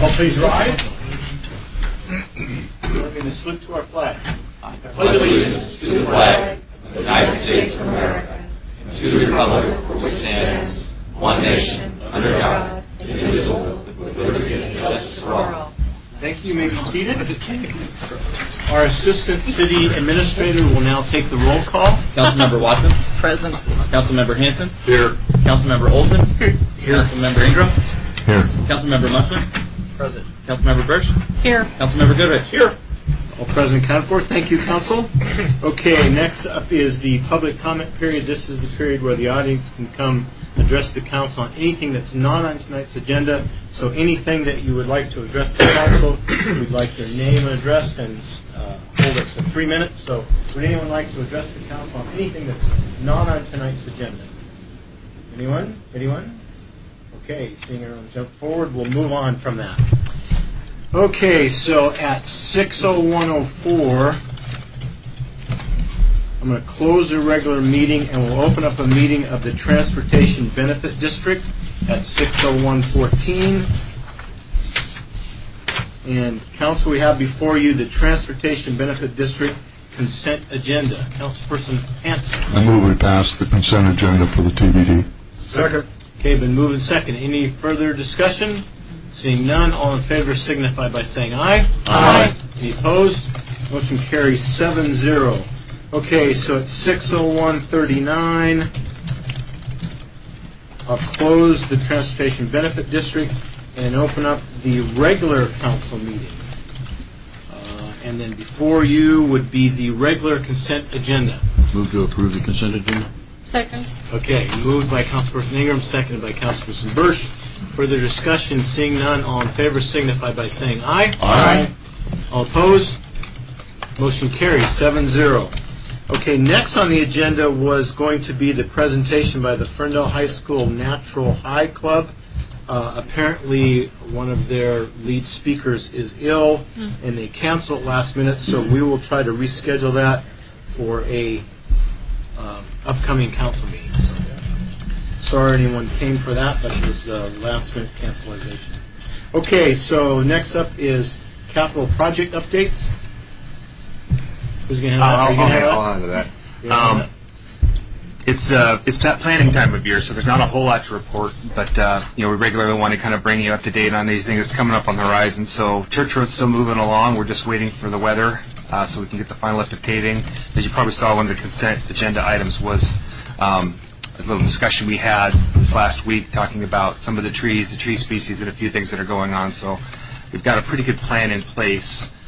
All please rise. We're going to salute to our flag. I pledge allegiance to the flag of the United States of America and to the republic for which stands one nation, under God, indivisible, with liberty and justice for all. Thank you. You may be seated. Our Assistant City Administrator will now take the roll call. Councilmember Watson. Present. Councilmember Hanson. Here. Councilmember Olson. Here. Councilmember Ingram. Here. Councilmember Muchler. Present. Councilmember Birch. Here. Councilmember Goodrich. Here. All present accounted for. Thank you, Council. Okay, next up is the public comment period. This is the period where the audience can come address the Council on anything that's not on tonight's agenda. So anything that you would like to address the Council, we'd like your name and address and hold it for 3 minutes. So would anyone like to address the Council on anything that's not on tonight's agenda? Anyone? Anyone? Okay, seeing everyone jump forward, we'll move on from that. Okay, so at 6:01:04, I'm going to close the regular meeting and we'll open up a meeting of the Transportation Benefit District at 6:01:14. And Council, we have before you the Transportation Benefit District consent agenda. Councilperson Hanson. I move we pass the consent agenda for the TBD. Second. Okay, been moved and second. Any further discussion? Seeing none, all in favor signify by saying aye. Aye. Any opposed? Motion carries 7-0. Okay, so at 6:01:39, I'll close the Transportation Benefit District and open up the regular Council meeting. And then before you would be the regular consent agenda. Move to approve the consent agenda. Second. Okay, moved by Councilperson Ingram, seconded by Councilperson Birch. Further discussion, seeing none, all in favor signify by saying aye. Aye. All opposed? Motion carries 7-0. Okay, next on the agenda was going to be the presentation by the Ferndale High School Natural High Club. Apparently, one of their lead speakers is ill, and they canceled last minute, so we will try to reschedule that for a upcoming council meeting. So, sorry anyone came for that, but it was last-minute cancellation. Okay, so next up is capital project updates. Who's going to have that? I'll handle that. It's that planning time of year, so there's not a whole lot to report, but we regularly want to kind of bring you up to date on these things that's coming up on the horizon. So Church Road's still moving along. We're just waiting for the weather so we can get the final lift of paving. As you probably saw, one of the consent agenda items was a little discussion we had this last week talking about some of the tree species, and a few things that are going on. So we've got a pretty good plan in place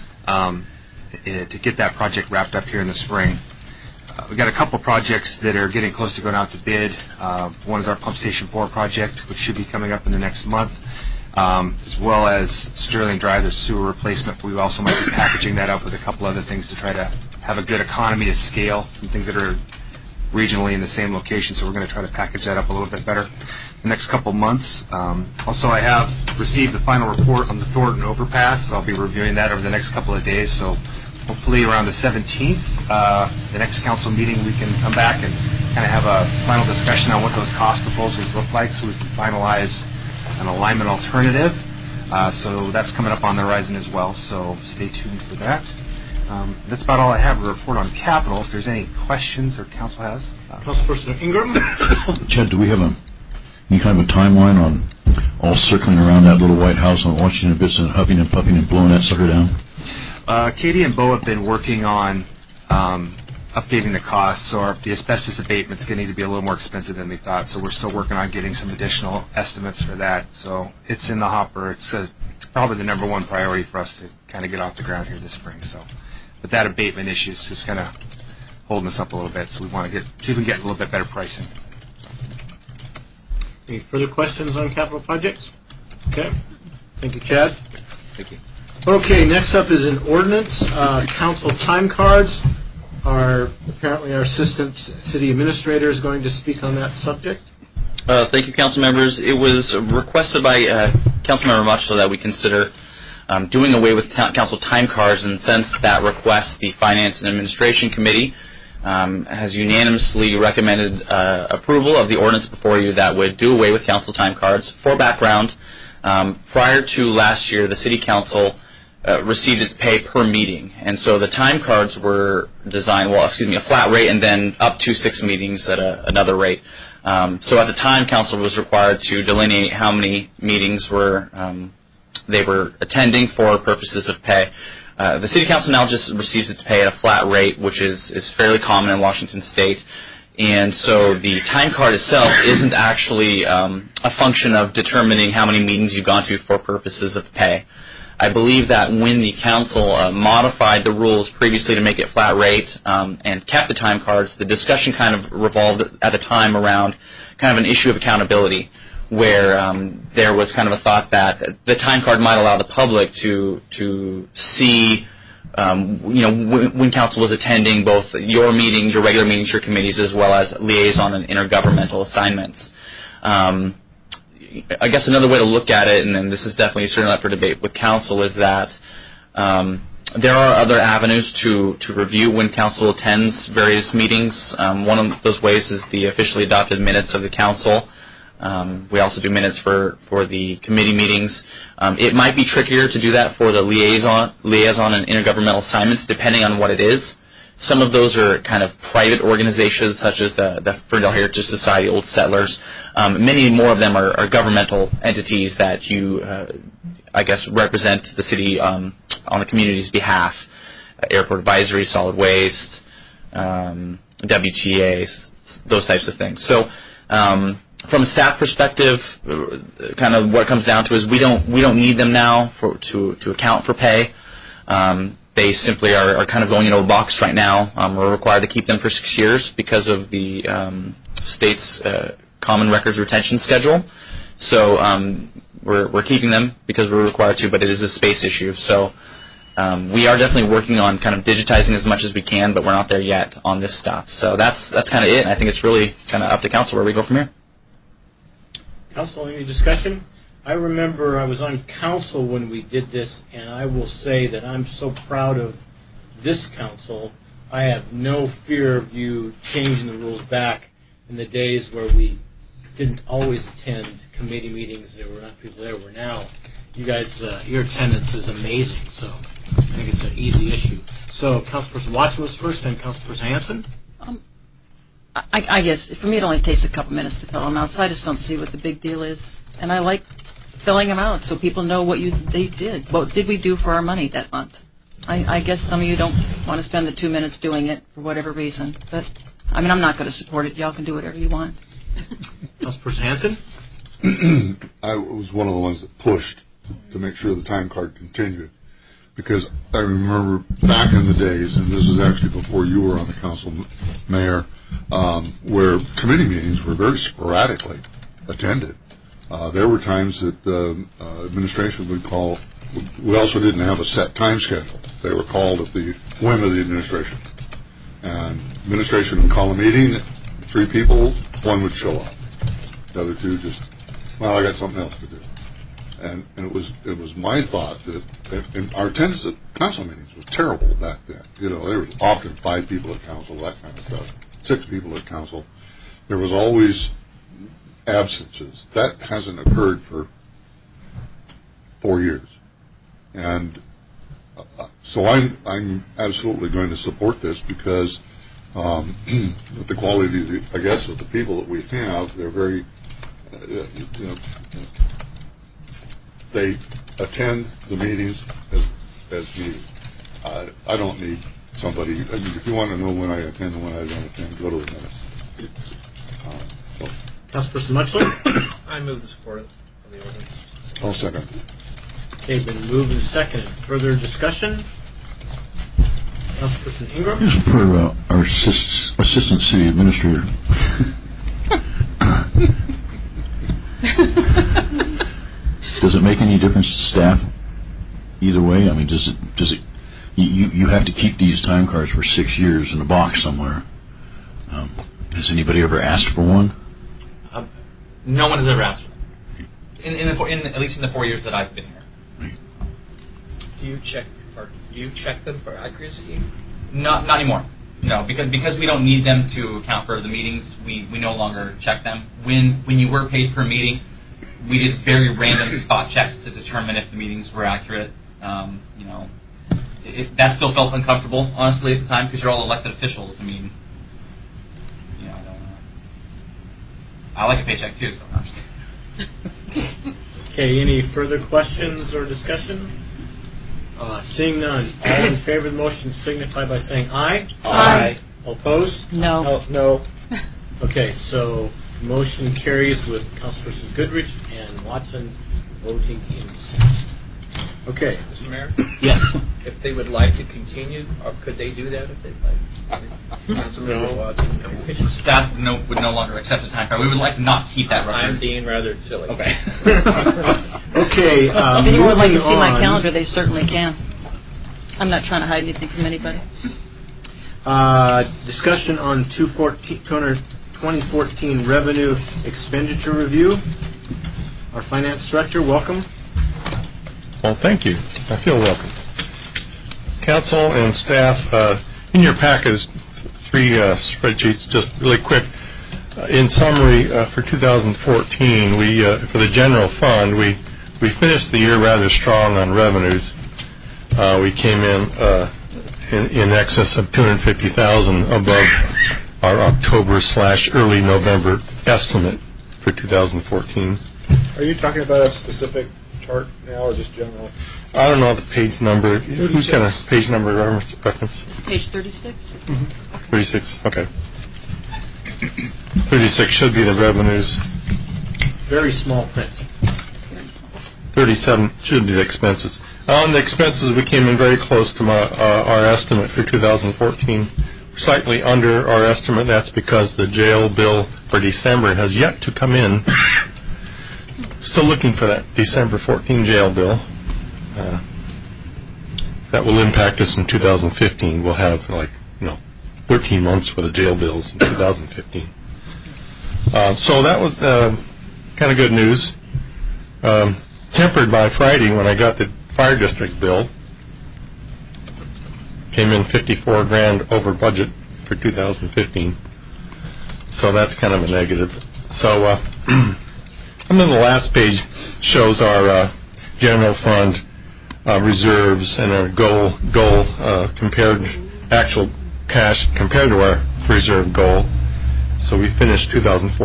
to get that project wrapped up here in the spring. We've got a couple projects that are getting close to going out to bid. One is our Pump Station 4 project, which should be coming up in the next month, as well as Sterling Drive, the sewer replacement. We also might be packaging that up with a couple other things to try to have a good economy of scale, some things that are regionally in the same location, so we're going to try to package that up a little bit better the next couple months. Also, I have received the final report on the Thornton Overpass. I'll be reviewing that over the next couple of days, so hopefully around the 17th, the next council meeting, we can come back and kind of have a final discussion on what those cost proposals look like so we can finalize an alignment alternative. So that's coming up on the horizon as well, so stay tuned for that. That's about all I have to report on capital. If there's any questions or council has. Councilperson Ingram? Chad, do we have any kind of a timeline on all circling around that little White House on Washington Bits and huffing and puffing and blowing that sucker down? Katie and Bo have been working on updating the costs, so the asbestos abatement's going to need to be a little more expensive than we thought, so we're still working on getting some additional estimates for that. So it's in the hopper. It's probably the number one priority for us to kind of get off the ground here this spring. So, but that abatement issue is just kind of holding us up a little bit, so we want to see if we can get a little bit better pricing. Any further questions on capital projects? Okay. Thank you, Chad. Thank you. Okay, next up is an ordinance. Council time cards. Apparently our assistant city administrator is going to speak on that subject. Thank you, council members. It was requested by Councilmember Muchler that we consider doing away with council time cards, and since that request, the Finance and Administration Committee has unanimously recommended approval of the ordinance before you that would do away with council time cards. For background, Prior to last year, the City Council received its pay per meeting, and so the time cards were designed, a flat rate and then up to 6 meetings at another rate. So at the time, Council was required to delineate how many meetings they were attending for purposes of pay. The City Council now just receives its pay at a flat rate, which is fairly common in Washington State. And so the time card itself isn't actually a function of determining how many meetings you've gone to for purposes of pay. I believe that when the council modified the rules previously to make it flat rate and kept the time cards, the discussion kind of revolved at the time around kind of an issue of accountability, where there was kind of a thought that the time card might allow the public to see when council was attending both your meetings, your regular meetings, your committees, as well as liaison and intergovernmental assignments. I guess another way to look at it, and this is definitely certainly up for debate with council, is that there are other avenues to review when council attends various meetings. One of those ways is the officially adopted minutes of the council. We also do minutes for the committee meetings. It might be trickier to do that for the liaison and intergovernmental assignments, depending on what it is. Some of those are kind of private organizations, such as the Ferndale Heritage Society, Old Settlers. Many more of them are governmental entities that you, represent the city on the community's behalf. Airport Advisory, Solid Waste, WTA, those types of things. So, from a staff perspective, kind of what it comes down to is we don't need them now to account for pay. They simply are kind of going into a box right now. We're required to keep them for 6 years because of the state's common records retention schedule. So we're keeping them because we're required to, but it is a space issue. So we are definitely working on kind of digitizing as much as we can, but we're not there yet on this stuff. So that's kind of it. And I think it's really kind of up to council where we go from here. Council, any discussion? I remember I was on council when we did this, and I will say that I'm so proud of this council. I have no fear of you changing the rules back in the days where we didn't always attend committee meetings. There were not people there. Where now, you guys, your attendance is amazing. So I think it's an easy issue. So Councilperson Watson was first, then Councilperson Hanson. I guess for me it only takes a couple minutes to fill them out, so I just don't see what the big deal is. And I like filling them out so people know what they did. What did we do for our money that month? I guess some of you don't want to spend the 2 minutes doing it for whatever reason. But, I mean, I'm not going to support it. Y'all can do whatever you want. Councilperson Hanson? I was one of the ones that pushed to make sure the time card continued. Because I remember back in the days, and this is actually before you were on the council, Mayor, where committee meetings were very sporadically attended. There were times that the administration would call. We also didn't have a set time schedule. They were called at the whim of the administration. And administration would call a meeting, 3 people, 1 would show up. The other 2 just, I got something else to do. And it was my thought that our attendance at council meetings was terrible back then. You know, there was often 5 people at council, that kind of stuff, 6 people at council. There was always absences. That hasn't occurred for 4 years. And so I'm absolutely going to support this because with the quality, of the people that we have, they're very, they attend the meetings as needed. I don't need somebody. I mean, if you want to know when I attend and when I don't attend, go to the minutes. Councilperson Mutchler? I move the support of the ordinance. I'll second. Okay, been moved and seconded. Further discussion? Councilperson Ingram? Just for our assistant city administrator. Does it make any difference to staff either way? I mean, does it? You have to keep these time cards for 6 years in a box somewhere. Has anybody ever asked for one? No one has ever asked for it. At least in the 4 years that I've been here. Right. Do you check them for accuracy? Not anymore. No, because we don't need them to account for the meetings. We no longer check them. When you were paid per meeting, we did very random spot checks to determine if the meetings were accurate. That still felt uncomfortable, honestly, at the time, because you're all elected officials. I mean, I like a paycheck too, so I'm just Okay, any further questions or discussion? Seeing none, all in favor of the motion signify by saying aye. Aye. All opposed? No. No. Okay, so motion carries with Councilpersons Goodrich and Watson voting in dissent. Okay. Mr. Mayor? Yes. If they would like to continue, or could they do that if they'd like? Councilmember Watson? staff would no longer accept the time card. We would like to not keep that record. I'm being rather silly. Okay. Okay. If anyone would like to see my moving on. calendar, they certainly can. I'm not trying to hide anything from anybody. Discussion on 2014 revenue expenditure review. Our finance director, welcome. Well, thank you. I feel welcome. Council and staff, in your package, 3 spreadsheets, just really quick. In summary, for 2014, for the general fund, we finished the year rather strong on revenues. We came in excess of $250,000 above our October/early November estimate for 2014. Are you talking about a specific chart now, or just general? I don't know the page number. Who's got a page number reference? Page 36? Mm-hmm. 36, okay. 36 should be the revenues. Very small print. 37 should be the expenses. On the expenses, we came in very close to our estimate for 2014. Slightly under our estimate. That's because the jail bill for December has yet to come in. Still looking for that December 14 jail bill. That will impact us in 2015. We'll have 13 months for the jail bills in 2015. So that was kind of good news. Tempered by Friday when I got the fire district bill. Came in $54,000 over budget for 2015. So that's kind of a negative. So and then the last page shows our general fund reserves and our goal compared actual cash compared to our reserve goal. So we finished 2014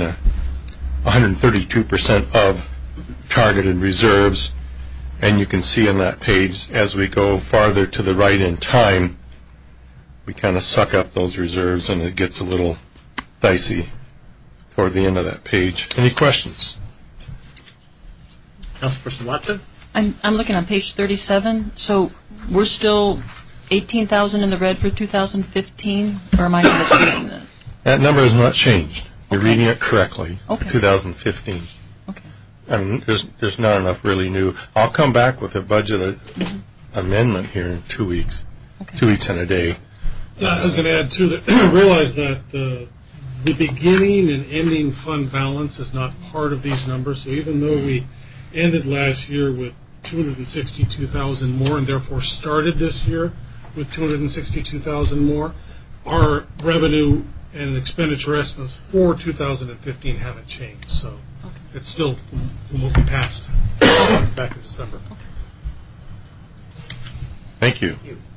132% of targeted reserves, and you can see on that page as we go farther to the right in time, we kind of suck up those reserves and it gets a little dicey toward the end of that page. Any questions? Councilperson Watson? I'm looking on page 37. So we're still 18,000 in the red for 2015, or am I misreading this? That number has not changed. You're Okay. reading it correctly. Okay. 2015. Okay. I mean, there's not enough really new. I'll come back with a budget amendment here in 2 weeks. Okay. 2 weeks and a day. Yeah, I was going to add too that realize that the beginning and ending fund balance is not part of these numbers. So even though we ended last year with 262,000 more and therefore started this year with 262,000 more, our revenue and expenditure estimates for 2015 haven't changed. So it's still from what we passed back in December. Thank you.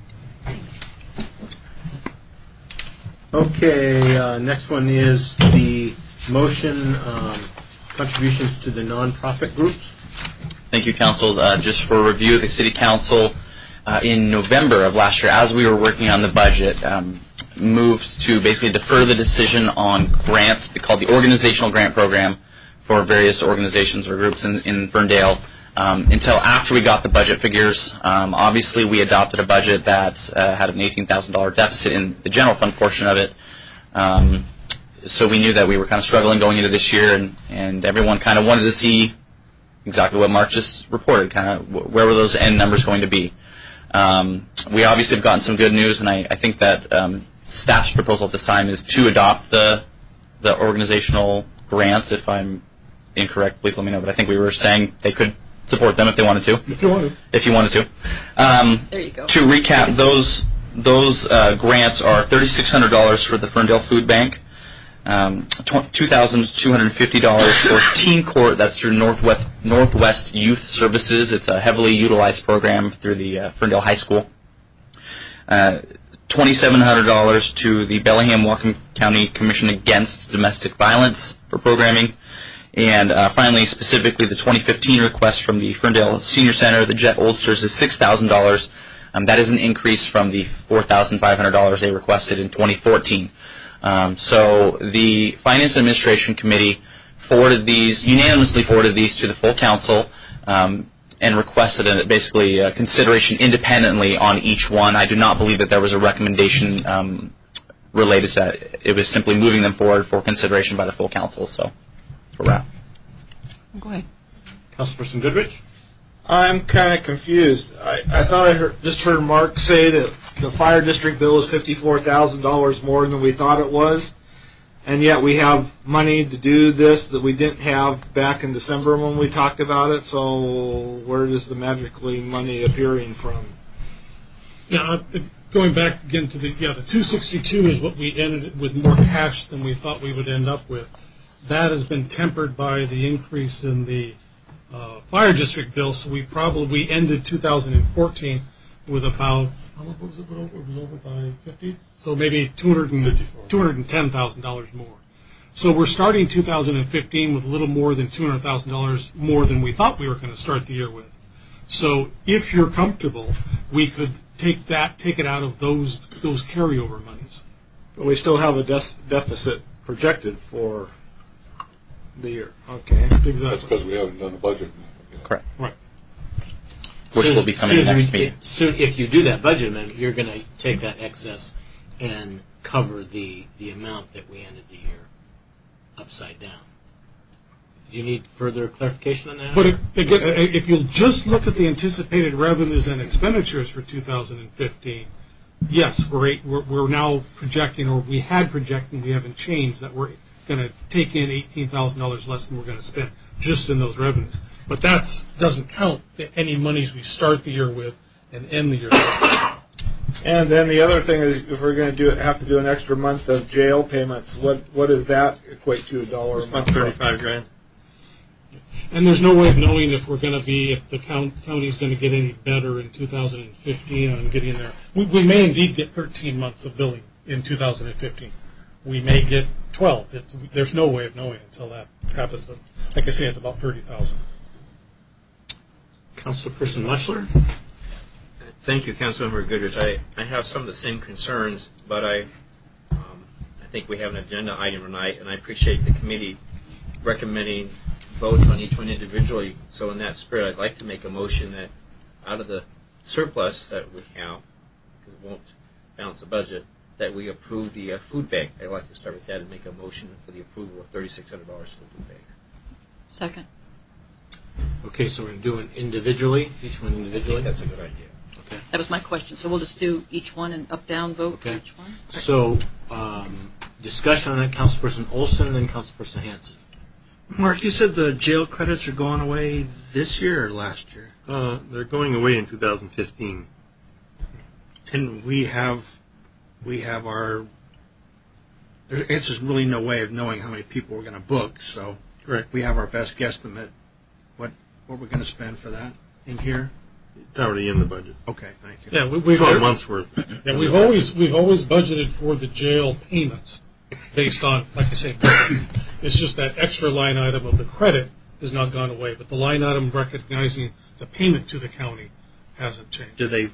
Okay, next one is the motion contributions to the nonprofit groups. Thank you, Council. Just for review, the City Council in November of last year, as we were working on the budget, moved to basically defer the decision on grants called the Organizational Grant Program for various organizations or groups in Ferndale until after we got the budget figures. Obviously, we adopted a budget that had an $18,000 deficit in the general fund portion of it. So we knew that we were kind of struggling going into this year, and everyone kind of wanted to see exactly what Mark just reported, kind of where were those end numbers going to be. We obviously have gotten some good news, and I think that staff's proposal at this time is to adopt the organizational grants. If I'm incorrect, please let me know, but I think we were saying they could support them if they wanted to. If you want to. If you wanted to. There you go. To recap, those grants are $3,600 for the Ferndale Food Bank, $2,250 for Teen Court. That's through Northwest Youth Services. It's a heavily utilized program through the Ferndale High School. $2,700 to the Bellingham-Whatcom County Commission Against Domestic Violence for programming. And finally, specifically, the 2015 request from the Ferndale Senior Center, the Jet Oldsters, is $6,000. That is an increase from the $4,500 they requested in 2014. So the Finance and Administration Committee unanimously forwarded these to the full council and requested basically consideration independently on each one. I do not believe that there was a recommendation related to that. It was simply moving them forward for consideration by the full council. So that's where we're at. Go ahead. Councilperson Goodrich? I'm kind of confused. I thought I just heard Mark say that the fire district bill is $54,000 more than we thought it was, and yet we have money to do this that we didn't have back in December when we talked about it. So where does the magically money appearing from? Yeah, going back again to the 262 is what we ended with more cash than we thought we would end up with. That has been tempered by the increase in the fire district bill, so we ended 2014 with about, what was it? It was over by 50, so maybe $210,000 more. So we're starting 2015 with a little more than $200,000 more than we thought we were going to start the year with. So if you're comfortable, we could take it out of those carryover monies. But we still have a deficit projected for the year. Okay, exactly. That's because we haven't done a budget. Correct. Right. Which will be coming next meeting. So if you do that budget amendment, you're going to take that excess and cover the amount that we ended the year upside down. Do you need further clarification on that? But if you'll just look at the anticipated revenues and expenditures for 2015, yes, we're now projecting, or we had projected, we haven't changed, that we're going to take in $18,000 less than we're going to spend just in those revenues. But that doesn't count any monies we start the year with and end the year with. And then the other thing is, if we're going to have to do an extra month of jail payments, what does that equate to, $1 a month? $35,000. And there's no way of knowing if the county's going to get any better in 2015 on getting there. We may indeed get 13 months of billing in 2015. We may get 12. There's no way of knowing until that happens. But like I say, it's about $30,000. Councilperson Muchler? Thank you, Councilmember Goodrich. I have some of the same concerns, but I think we have an agenda item tonight, and I appreciate the committee recommending votes on each one individually. So in that spirit, I'd like to make a motion that out of the surplus that we have, because it won't balance the budget, that we approve the food bank. I'd like to start with that and make a motion for the approval of $3,600 for the food bank. Second. Okay, so we're going to do it individually, each one individually? I think that's a good idea. Okay. That was my question. So we'll just do each one and up-down vote for each one? So, discussion on that, Councilperson Olson, then Councilperson Hanson. Mark, you said the jail credits are going away this year or last year? They're going away in 2015. And we have our... There's really no way of knowing how many people we're going to book, so correct. We have our best guesstimate. What we're going to spend for that in here? It's already in the budget. Okay, thank you. Yeah, we've 12 months worth. Yeah, we've always budgeted for the jail payments based on, like I say, budgets. It's just that extra line item of the credit has not gone away, but the line item recognizing the payment to the county hasn't changed. I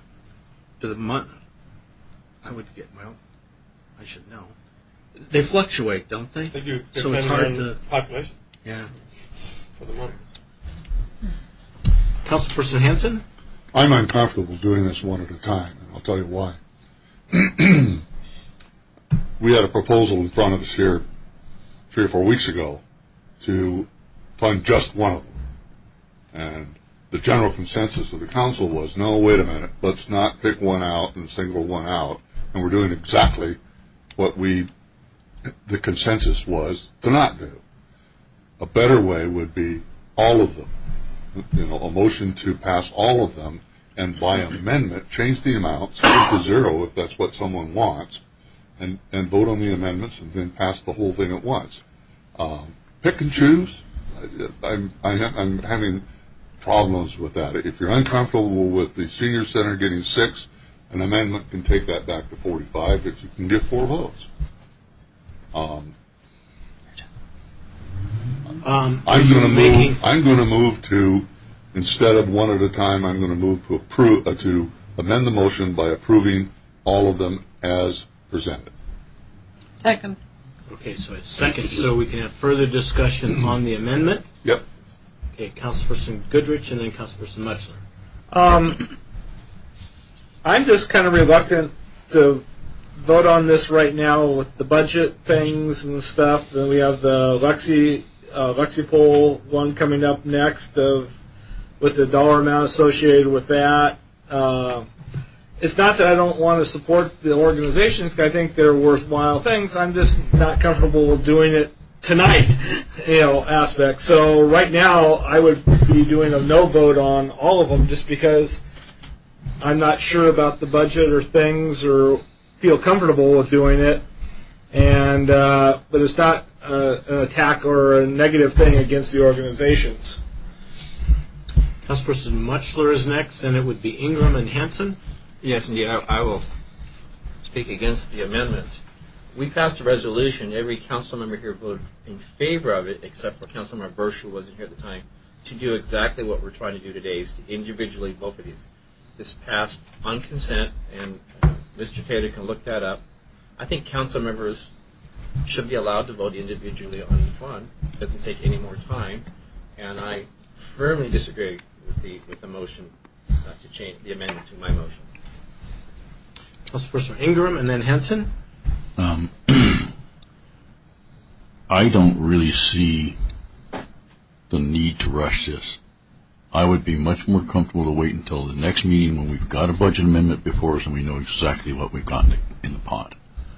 should know. They fluctuate, don't they? They do. So it's hard to population. Yeah. For the month. Councilperson Hanson? I'm uncomfortable doing this one at a time, and I'll tell you why. We had a proposal in front of us here 3 or 4 weeks ago to fund just one of them. And the general consensus of the council was, no, wait a minute, let's not pick one out and single one out. And we're doing exactly what the consensus was to not do. A better way would be all of them. A motion to pass all of them, and by amendment, change the amount, set it to 0 if that's what someone wants, and vote on the amendments and then pass the whole thing at once. Pick and choose. I'm having problems with that. If you're uncomfortable with the senior center getting 6, an amendment can take that back to 45 if you can get 4 votes. I'm going to move to, instead of one at a time, I'm going to move to amend the motion by approving all of them as presented. Second. Okay, so it's second, so we can have further discussion on the amendment. Yep. Okay, Councilperson Goodrich and then Councilperson Mutchler. I'm just kind of reluctant to vote on this right now with the budget things and stuff. Then we have the Lexipol one coming up next with the dollar amount associated with that. It's not that I don't want to support the organizations. I think they're worthwhile things. I'm just not comfortable with doing it tonight, aspect. So right now, I would be doing a no vote on all of them just because I'm not sure about the budget or things or feel comfortable with doing it. And but it's not an attack or a negative thing against the organizations. Councilperson Mutchler is next, and it would be Ingram and Hanson. Yes, indeed. I will speak against the amendment. We passed a resolution. Every council member here voted in favor of it, except for Councilmember Bursch, who wasn't here at the time, to do exactly what we're trying to do today, is to individually vote for these. This passed on consent, and Mr. Taylor can look that up. I think council members should be allowed to vote individually on each one. It doesn't take any more time, and I firmly disagree with the motion to change the amendment to my motion. Councilperson Ingram and then Hanson. I don't really see the need to rush this. I would be much more comfortable to wait until the next meeting when we've got a budget amendment before us and we know exactly what we've got in the pot.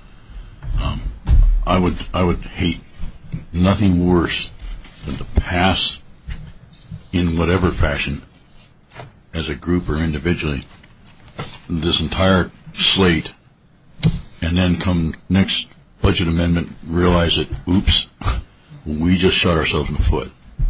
I would hate nothing worse than to pass in whatever fashion, as a group or individually, this entire slate, and then come next budget amendment realize that, oops, we just shot ourselves in the foot.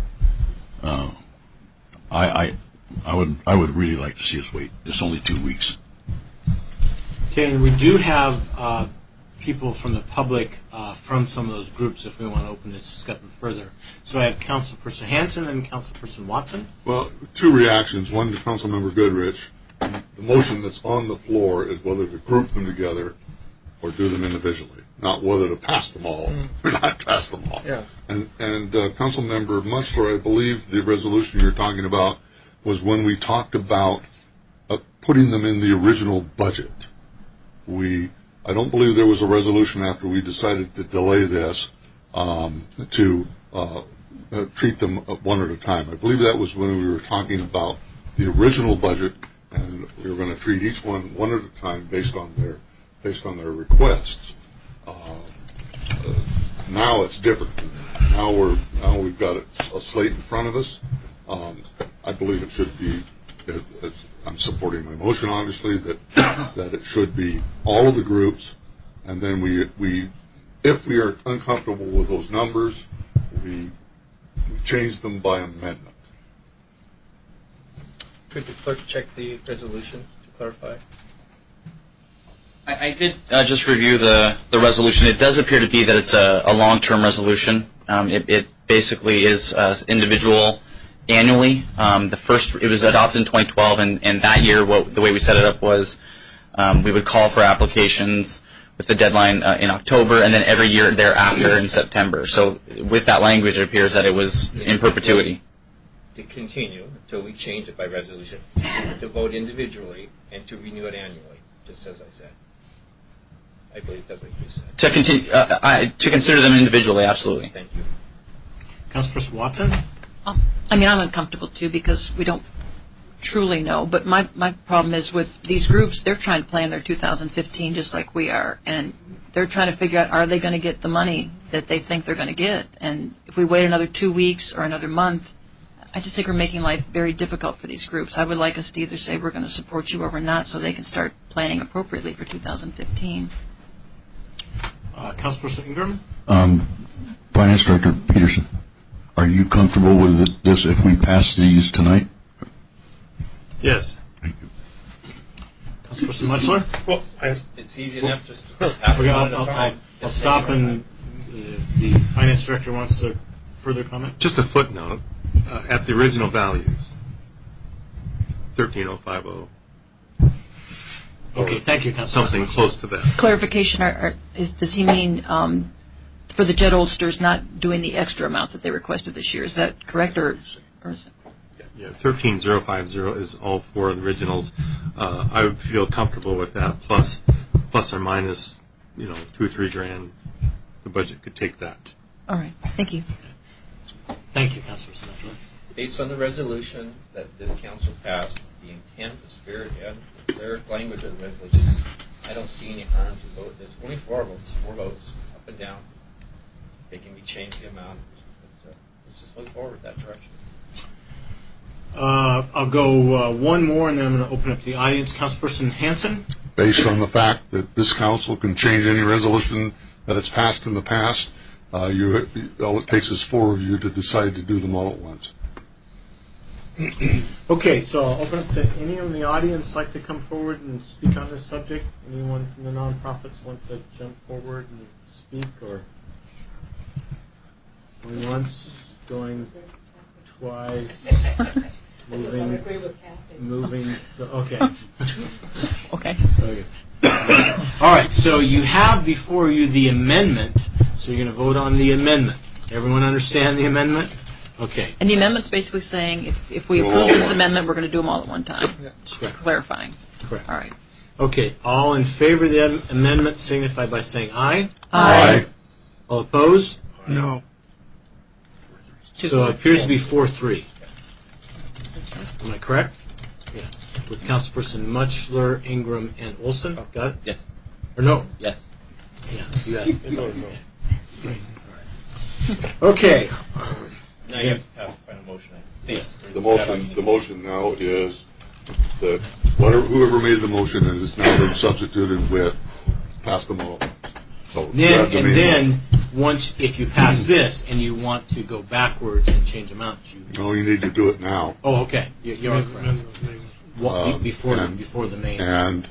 I would really like to see us wait. It's only 2 weeks. Okay, and we do have people from the public from some of those groups if we want to open this discussion further. So I have Councilperson Hanson and Councilperson Watson. Well, 2 reactions. One to Councilmember Goodrich. The motion that's on the floor is whether to group them together or do them individually, not whether to pass them all or not pass them all. Yeah. And Councilmember Mutchler, I believe the resolution you're talking about was when we talked about putting them in the original budget. I don't believe there was a resolution after we decided to delay this to treat them one at a time. I believe that was when we were talking about the original budget, and we were going to treat each one at a time based on their requests. Now it's different. Now we've got a slate in front of us. I believe it should be. I'm supporting my motion, obviously, that it should be all of the groups, and then we if we are uncomfortable with those numbers, we change them by amendment. Could the clerk check the resolution to clarify? I did just review the resolution. It does appear to be that it's a long-term resolution. It basically is individual annually. It was adopted in 2012, and that year, the way we set it up was we would call for applications with the deadline in October, and then every year thereafter in September. So with that language, it appears that it was in perpetuity. To continue until we change it by resolution, to vote individually and to renew it annually, just as I said. I believe that's what you said. To consider them individually, absolutely. Thank you. Councilperson Watson? I'm uncomfortable, too, because we don't truly know. But my problem is with these groups, they're trying to plan their 2015 just like we are. And they're trying to figure out, are they going to get the money that they think they're going to get? And if we wait another 2 weeks or another month, I just think we're making life very difficult for these groups. I would like us to either say we're going to support you or we're not so they can start planning appropriately for 2015. Councilperson Ingram? Finance Director Peterson, are you comfortable with this if we pass these tonight? Yes. Thank you. Councilperson Mutchler? Well, it's easy enough just to pass Okay, it on at a time. I'll stop, and the Finance Director wants to further comment? Just a footnote, at the original values, 13050. Okay, thank you, Councilor. Something close to that. Clarification, does he mean for the jet oldsters not doing the extra amount that they requested this year? Is that correct, or is it? Yeah, 13050 is all four of the originals. I would feel comfortable with that, plus or minus, $2 or $3 grand. The budget could take that. All right, thank you. Thank you, Councilor Smith. Based on the resolution that this council passed, the intent, the spirit, and the clear language of the resolution, I don't see any harm to vote this. Only four votes, up and down. They can be changed the amount. But, let's just move forward that direction. I'll go one more, and then I'm going to open up the audience. Councilperson Hanson? Based on the fact that this council can change any resolution that it's passed in the past, all it takes is four of you to decide to do them all at once. Okay, so I'll open up to any of the audience like to come forward and speak on this subject. Anyone from the nonprofits want to jump forward and speak, or going once, going twice, moving. So okay. Okay. All right. So you have before you the amendment. So you're going to vote on the amendment. Everyone understand the amendment? Okay. And the amendment's basically saying if we approve this amendment, we're going to do them all at one time. Correct. Clarifying. Correct. All right. Okay. All in favor of the amendment signify by saying aye. Aye. All opposed? No. So it appears to be 4-3. Am I correct? Yes. With Councilperson Mutchler, Ingram, and Olson. Got it? Yes. Or no? Yes. Yeah. Yes. Okay. Now you have to pass the final motion. Yes. The motion now is that whoever made the motion has now been substituted with pass them all. So then once, if you pass this and you want to go backwards and change amounts, no, you need to do it now. Oh, okay. You're correct. Before the main. And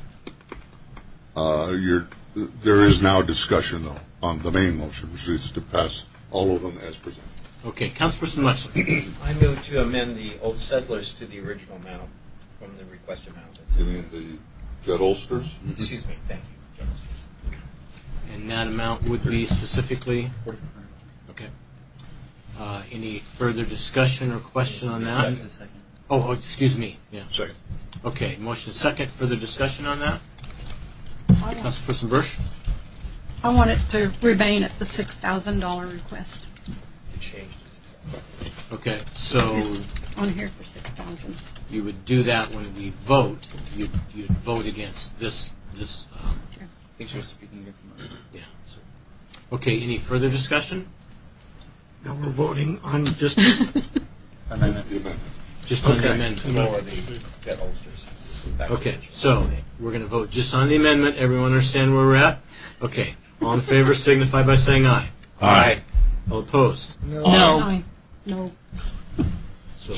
there is now discussion though on the main motion, which is to pass all of them as presented. Okay, Councilperson Mutchler. I move to amend the Old Settlers to the original amount from the request amount. You mean the jet ulsters? Excuse me. Thank you. Jet ulsters. And that amount would be specifically? Okay. Any further discussion or question on that? Oh, excuse me. Yeah. Second. Okay, motion second. Further discussion on that? Councilperson Bursch? I want it to remain at the $6,000 request. Change to 6,000. Okay, so it's on here for $6,000. You would do that when we vote. You'd vote against this. I think she was speaking against the motion. Yeah. So. Okay. Any further discussion? Now we're voting on just amendment. Just on the amendment. Or the jet ulsters. Okay. So we're going to vote just on the amendment. Everyone understand where we're at? Okay. All in favor signify by saying aye. Aye. All opposed? No. No. So,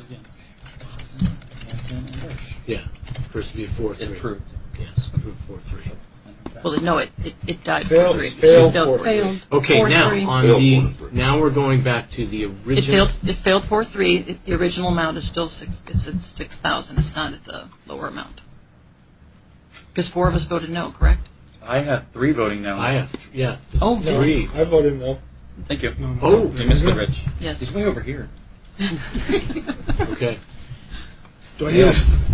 yeah. First to be a 4-3. Approved. Yes. Approved 4-3. Well, no, it died. Failed. 4-3. Failed. Okay. 4-3. Now now we're going back to the original. It failed 4-3. The original amount is still it's at 6,000. It's not at the lower amount. Because 4 of us voted no, correct? I have 3 voting no. I have 3. I voted no. Thank you. Oh, you missed it, Rich. Yes. He's way over here. Okay. Do I need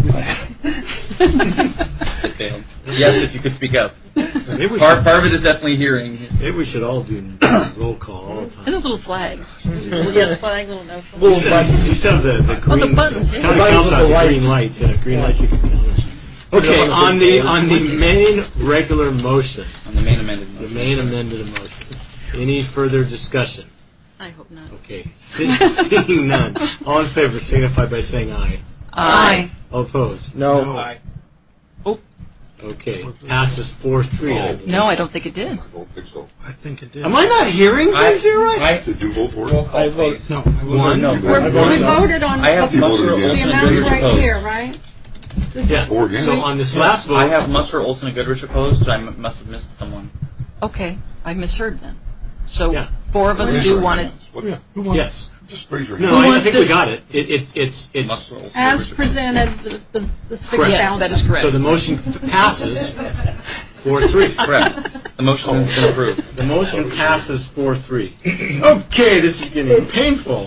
It failed. Yes, if you could speak up. Part of it is definitely hearing. Maybe we should all do roll call all the time. And those little flags. Little yes flag, little no flag. Little buttons. You said the green. Oh, the buttons. Yeah. Kind of counts on the green lights. Yeah, green lights you can count. Okay, on the main regular motion. On the main amended motion. The main amended motion. Any further discussion? I hope not. Okay. Seeing none. All in favor signify by saying aye. Aye. All opposed? No. Aye. Oh. Okay, passes 4-3. No, I don't think it did. I don't think so. I think it did. Am I not hearing things here right? Did you vote for it? Roll call, please. No. I voted One. no. We voted on I have the Musser, against. Olson, and amounts Goodrich right opposed. here, right? Yeah. Four against. So on this last vote, I have Musser, Olson, and Goodrich opposed. I must have missed someone. Okay, I misheard then. So Yeah. 4 of us Raise do your want hands. it. What- Who won? yes. Just raise your No, hand. I wants think to- we got it. It's Musser, Olson, As Goodrich presented, the Correct. 6,000. Yes, that is correct. so the motion passes 4-3. Correct. The motion has been approved. The motion passes 4-3. Okay, this is getting painful.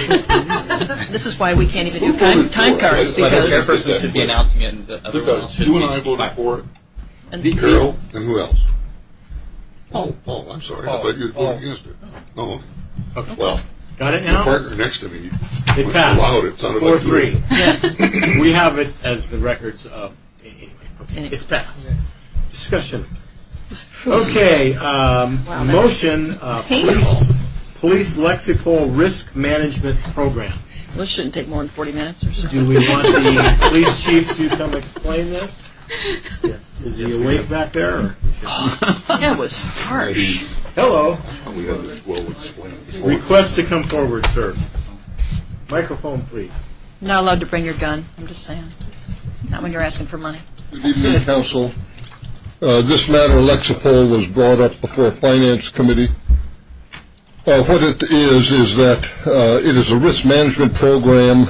This is why we can't even do time cards, But the because chairperson should be announcing it, and the other one Because should you be. and I voted for it. and Carol, and who else? Paul. Paul, I'm sorry. Paul. I thought you would vote against it. No. Okay. Well, Got it your now? partner next to me, It was passed. loud. It sounded like 4-3. Yes. We have it as the records of. Anyway, okay. Anyway. It's passed. Discussion. Okay, motion, police Lexipol risk management program. This shouldn't take more than 40 minutes or so. Do we want the police chief to come explain this? Yes. Is he awake back there? Or? That was harsh. Hello. We had this well explained before. Request to come forward, sir. Microphone, please. Not allowed to bring your gun. I'm just saying. Not when you're asking for money. Good evening, Council. This matter, Lexipol, was brought up before Finance Committee. What it is that it is a risk management program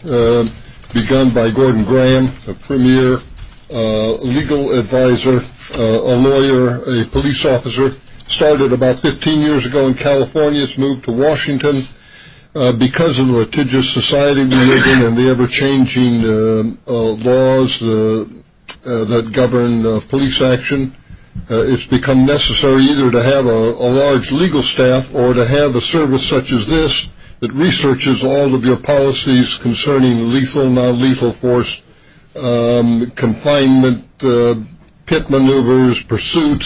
begun by Gordon Graham, a premier legal advisor, a lawyer, a police officer. Started about 15 years ago in California. It's moved to Washington. Because of the litigious society we live in and the ever-changing laws that govern police action, it's become necessary either to have a large legal staff or to have a service such as this that researches all of your policies concerning lethal, non-lethal force, confinement, pit maneuvers, pursuits.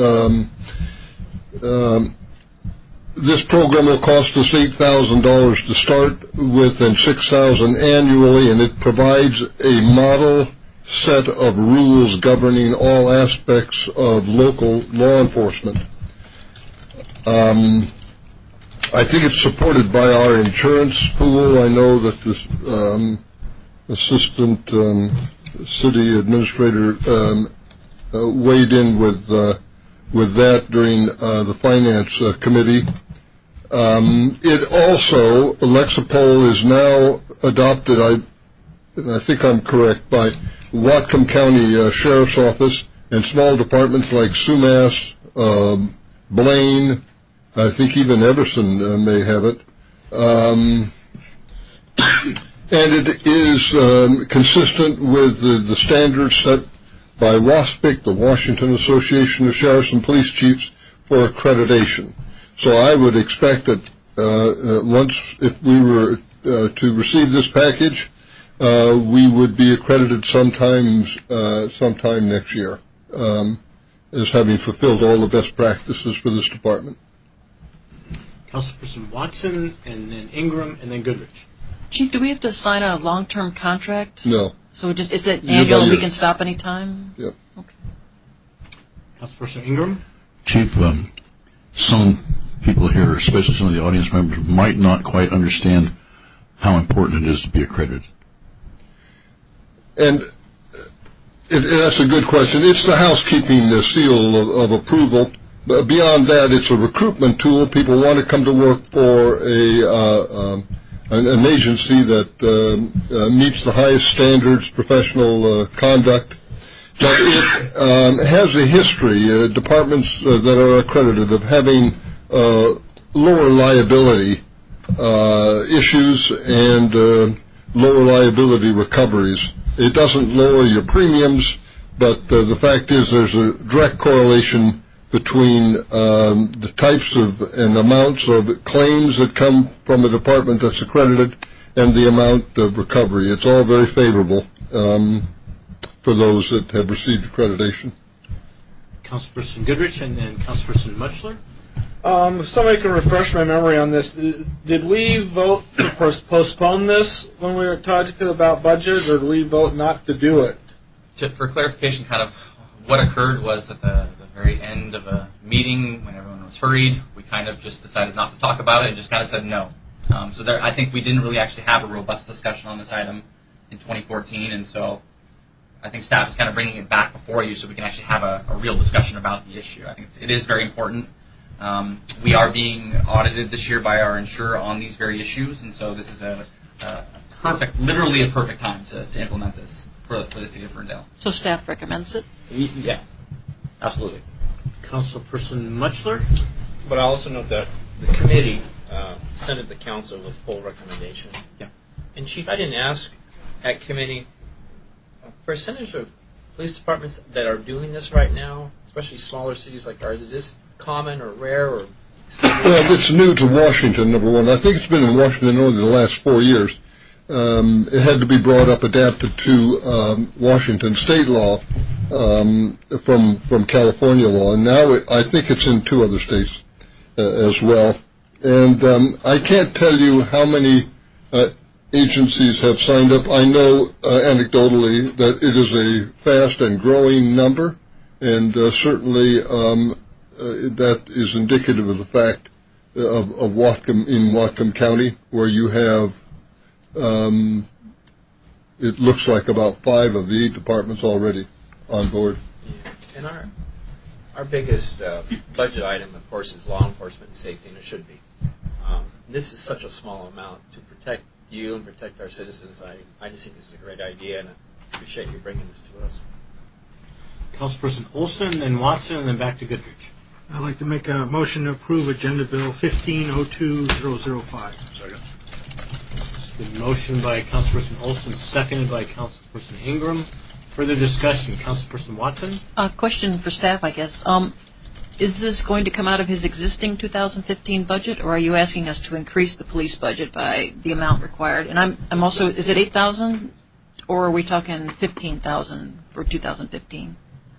This program will cost us $8,000 to start with and $6,000 annually, and it provides a model set of rules governing all aspects of local law enforcement. I think it's supported by our insurance pool. I know that this assistant city administrator weighed in with that during the finance committee. It also, Lexipol is now adopted, I think I'm correct, by Whatcom County Sheriff's Office and small departments like Sumas, Blaine, I think even Everson may have it. And it is consistent with the standards set by WASPIC, the Washington Association of Sheriffs and Police Chiefs, for accreditation. So I would expect that if we were to receive this package, we would be accredited sometime next year as having fulfilled all the best practices for this department. Councilperson Watson, and then Ingram, and then Goodrich. Chief, do we have to sign a long-term contract? No. So is it annual and we can stop any time? Yep. Okay. Councilperson Ingram? Chief, some people here, especially some of the audience members, might not quite understand how important it is to be accredited. And that's a good question. It's the housekeeping seal of approval. But beyond that, it's a recruitment tool. People want to come to work for an agency that meets the highest standards, professional conduct. But it has a history, departments that are accredited, of having lower liability issues and lower liability recoveries. It doesn't lower your premiums, but the fact is there's a direct correlation between the types of and amounts of claims that come from a department that's accredited and the amount of recovery. It's all very favorable for those that have received accreditation. Councilperson Goodrich, and then Councilperson Mutchler. If somebody can refresh my memory on this, did we vote to postpone this when we were talking about budget, or did we vote not to do it? For clarification, kind of what occurred was at the very end of a meeting, when everyone was hurried, we kind of just decided not to talk about it and just kind of said no. So I think we didn't really actually have a robust discussion on this item in 2014, and so I think staff is kind of bringing it back before you so we can actually have a real discussion about the issue. I think it is very important. We are being audited this year by our insurer on these very issues, and so this is literally a perfect time to implement this for the city of Ferndale. So staff recommends it? Yes, absolutely. Councilperson Mutchler? But I also note that the committee sent it to council with full recommendation. Yeah. And Chief, I didn't ask at committee, percentage of police departments that are doing this right now, especially smaller cities like ours, is this common or rare or? Well, it's new to Washington, number one. I think it's been in Washington only the last 4 years. It had to be brought up, adapted to Washington state law from California law, and now I think it's in 2 other states as well. And I can't tell you how many agencies have signed up. I know anecdotally that it is a fast and growing number, and certainly that is indicative of the fact of Whatcom County, where you have it looks like about 5 of the 8 departments already on board. Yeah. And our biggest budget item, of course, is law enforcement and safety, and it should be. This is such a small amount to protect you and protect our citizens. I just think this is a great idea, and I appreciate you bringing this to us. Councilperson Olson and Watson, and then back to Goodrich. I'd like to make a motion to approve Agenda Bill 1502005. Second. It's been motioned by Councilperson Olson, seconded by Councilperson Ingram. Further discussion. Councilperson Watson? Question for staff, I guess. Is this going to come out of his existing 2015 budget, or are you asking us to increase the police budget by the amount required? And I'm also, is it 8,000, or are we talking 15,000 for 2015?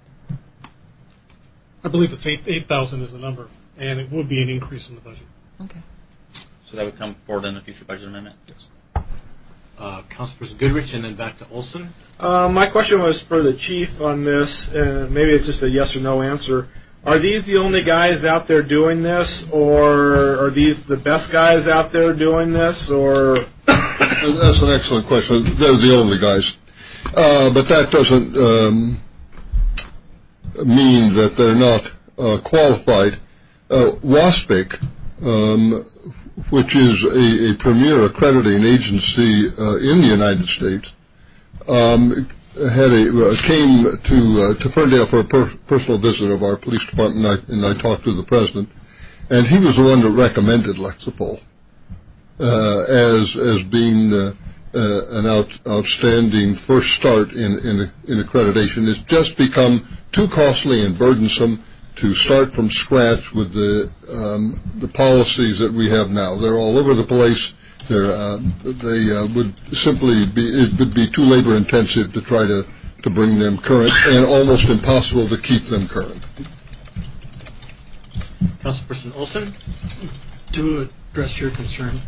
I believe it's 8,000 is the number, and it would be an increase in the budget. Okay. So that would come forward in a future budget amendment? Yes. Councilperson Goodrich, and then back to Olson. My question was for the chief on this, and maybe it's just a yes or no answer. Are these the only guys out there doing this, or are these the best guys out there doing this, or? That's an excellent question. They're the only guys. But that doesn't mean that they're not qualified. WASPIC, which is a premier accrediting agency in the United States, came to Ferndale for a personal visit of our police department, and I talked to the president, and he was the one that recommended Lexipol as being an outstanding first start in accreditation. It's just become too costly and burdensome to start from scratch with the policies that we have now. They're all over the place. It would be too labor intensive to try to bring them current, and almost impossible to keep them current. Councilperson Olson? To address your concern,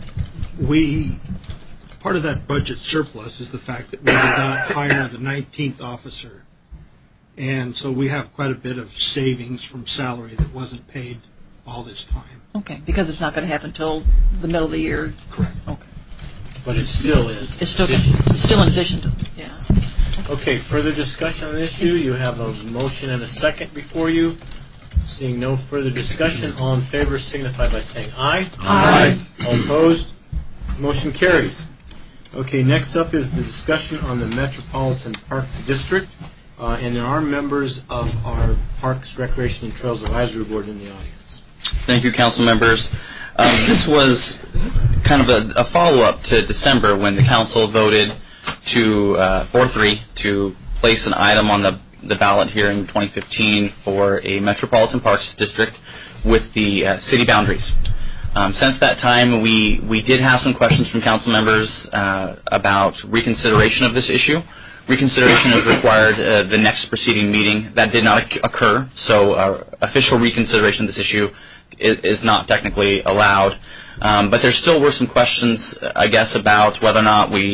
part of that budget surplus is the fact that we did not hire the 19th officer. And so we have quite a bit of savings from salary that wasn't paid all this time. Okay, because it's not going to happen until the middle of the year. Correct. Okay. But it still is. It's still in addition to, yeah. Okay, further discussion on the issue. You have a motion and a second before you. Seeing no further discussion, all in favor signify by saying aye. Aye. All opposed? Motion carries. Okay, next up is the discussion on the Metropolitan Parks District. And there are members of our Parks, Recreation, and Trails Advisory Board in the audience. Thank you, council members. This was kind of a follow-up to December when the council voted to 4-3 to place an item on the ballot here in 2015 for a Metropolitan Parks District with the city boundaries. Since that time, we did have some questions from council members about reconsideration of this issue. Reconsideration is required the next preceding meeting. That did not occur, so official reconsideration of this issue is not technically allowed. But there still were some questions, I guess, about whether or not we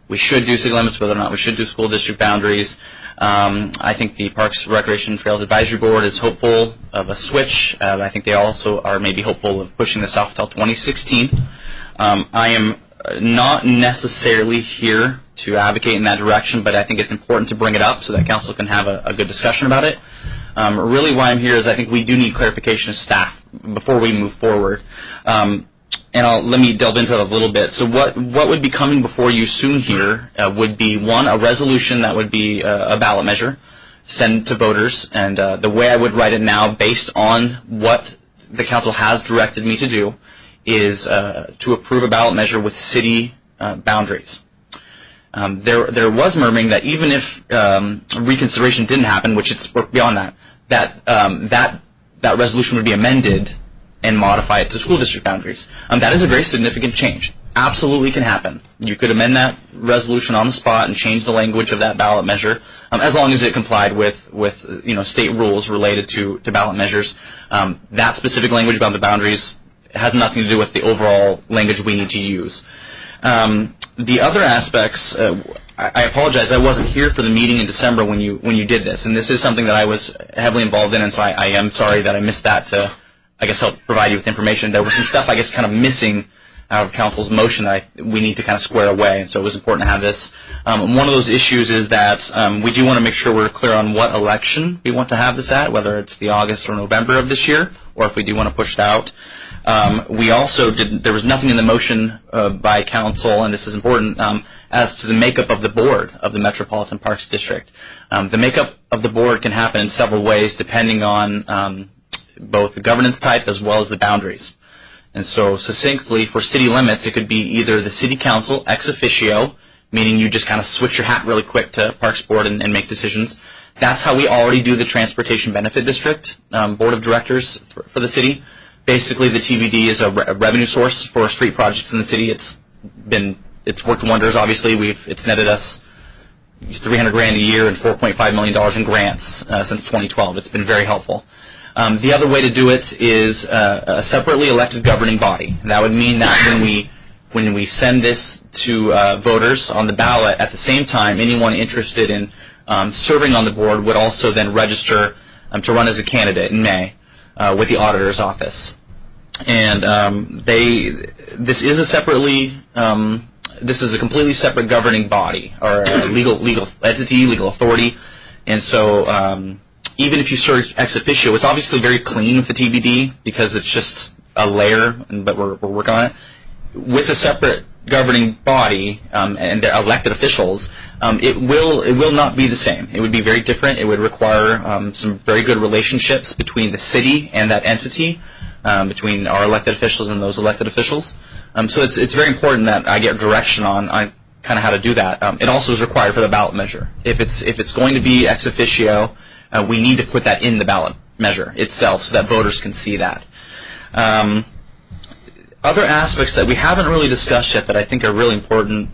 we should do city limits, whether or not we should do school district boundaries. I think the Parks, Recreation, and Trails Advisory Board is hopeful of a switch. I think they also are maybe hopeful of pushing this off until 2016. I am not necessarily here to advocate in that direction, but I think it's important to bring it up so that council can have a good discussion about it. Really why I'm here is I think we do need clarification of staff before we move forward. And let me delve into that a little bit. So what would be coming before you soon here would be, one, a resolution that would be a ballot measure, sent to voters. And the way I would write it now, based on what the council has directed me to do, is to approve a ballot measure with city boundaries. There was murmuring that even if reconsideration didn't happen, which it's beyond that resolution would be amended and modify it to school district boundaries. That is a very significant change. Absolutely can happen. You could amend that resolution on the spot and change the language of that ballot measure, as long as it complied with state rules related to ballot measures. That specific language about the boundaries has nothing to do with the overall language we need to use. The other aspects, I apologize, I wasn't here for the meeting in December when you did this, and this is something that I was heavily involved in, and so I am sorry that I missed that to, I guess, help provide you with information. There was some stuff, I guess, kind of missing out of council's motion that we need to kind of square away, and so it was important to have this. One of those issues is that we do want to make sure we're clear on what election we want to have this at, whether it's the August or November of this year, or if we do want to push it out. We also there was nothing in the motion by council, and this is important, as to the makeup of the board of the Metropolitan Parks District. The makeup of the board can happen in several ways depending on both the governance type as well as the boundaries. And so succinctly, for city limits, it could be either the city council ex officio, meaning you just kind of switch your hat really quick to Parks Board and make decisions. That's how we already do the Transportation Benefit District Board of Directors for the city. Basically, the TBD is a revenue source for street projects in the city. It's worked wonders. Obviously, it's netted us $300,000 a year and $4.5 million in grants since 2012. It's been very helpful. The other way to do it is a separately elected governing body. And that would mean that when we send this to voters on the ballot, at the same time, anyone interested in serving on the board would also then register to run as a candidate in May with the auditor's office. And this is a completely separate governing body or a legal entity, legal authority, and so even if you search ex officio, it's obviously very clean with the TBD because it's just a layer, but we're working on it. With a separate governing body and their elected officials, it will not be the same. It would be very different. It would require some very good relationships between the city and that entity, between our elected officials and those elected officials. So it's very important that I get direction on kind of how to do that. It also is required for the ballot measure. If it's going to be ex officio, we need to put that in the ballot measure itself so that voters can see that. Other aspects that we haven't really discussed yet that I think are really important,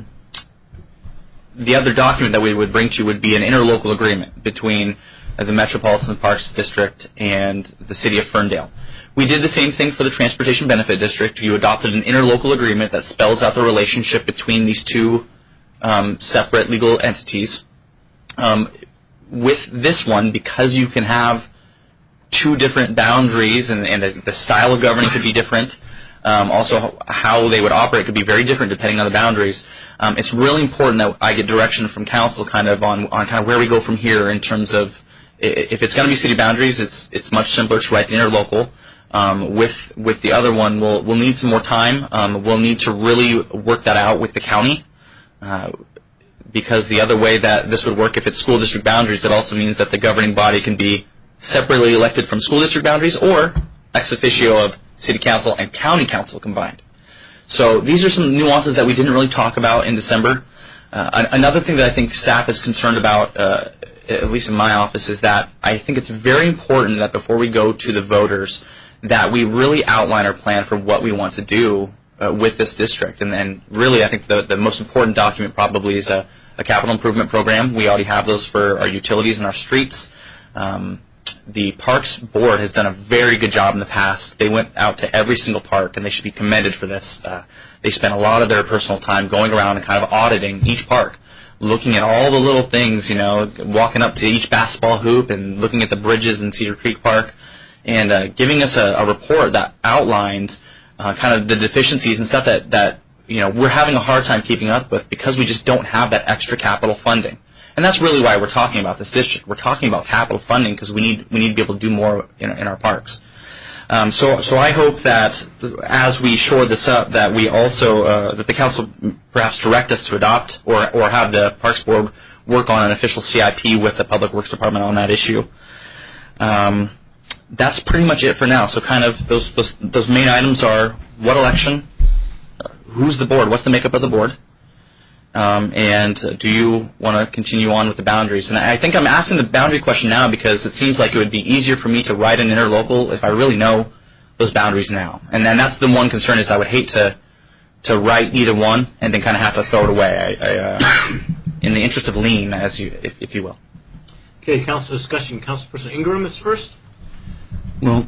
the other document that we would bring to you would be an interlocal agreement between the Metropolitan Parks District and the City of Ferndale. We did the same thing for the Transportation Benefit District. You adopted an interlocal agreement that spells out the relationship between these two separate legal entities. With this one, because you can have two different boundaries and the style of governing could be different, also how they would operate could be very different depending on the boundaries. It's really important that I get direction from council kind of on kind of where we go from here in terms of if it's going to be city boundaries, it's much simpler to write the interlocal. With the other one, we'll need some more time. We'll need to really work that out with the county. Because the other way that this would work, if it's school district boundaries, it also means that the governing body can be separately elected from school district boundaries or ex officio of city council and county council combined. So these are some nuances that we didn't really talk about in December. Another thing that I think staff is concerned about, at least in my office, is that I think it's very important that before we go to the voters that we really outline our plan for what we want to do with this district. And then really I think the most important document probably is a capital improvement program. We already have those for our utilities and our streets. the Parks Board has done a very good job in the past. They went out to every single park, and they should be commended for this. They spent a lot of their personal time going around and kind of auditing each park, looking at all the little things, walking up to each basketball hoop and looking at the bridges in Cedar Creek Park, and giving us a report that outlined kind of the deficiencies and stuff that we're having a hard time keeping up with because we just don't have that extra capital funding. And that's really why we're talking about this district. We're talking about capital funding because we need to be able to do more in our parks. So I hope that as we shore this up, that we also that the council perhaps direct us to adopt or have the Parks Board work on an official CIP with the Public Works Department on that issue. That's pretty much it for now. So kind of those main items are what election, who's the board, what's the makeup of the board, and do you want to continue on with the boundaries? And I think I'm asking the boundary question now because it seems like it would be easier for me to write an interlocal if I really know those boundaries now. And then that's the one concern is I would hate to write either one and then kind of have to throw it away. In the interest of lean, if you will. Okay, council discussion. Councilperson Ingram is first. Well,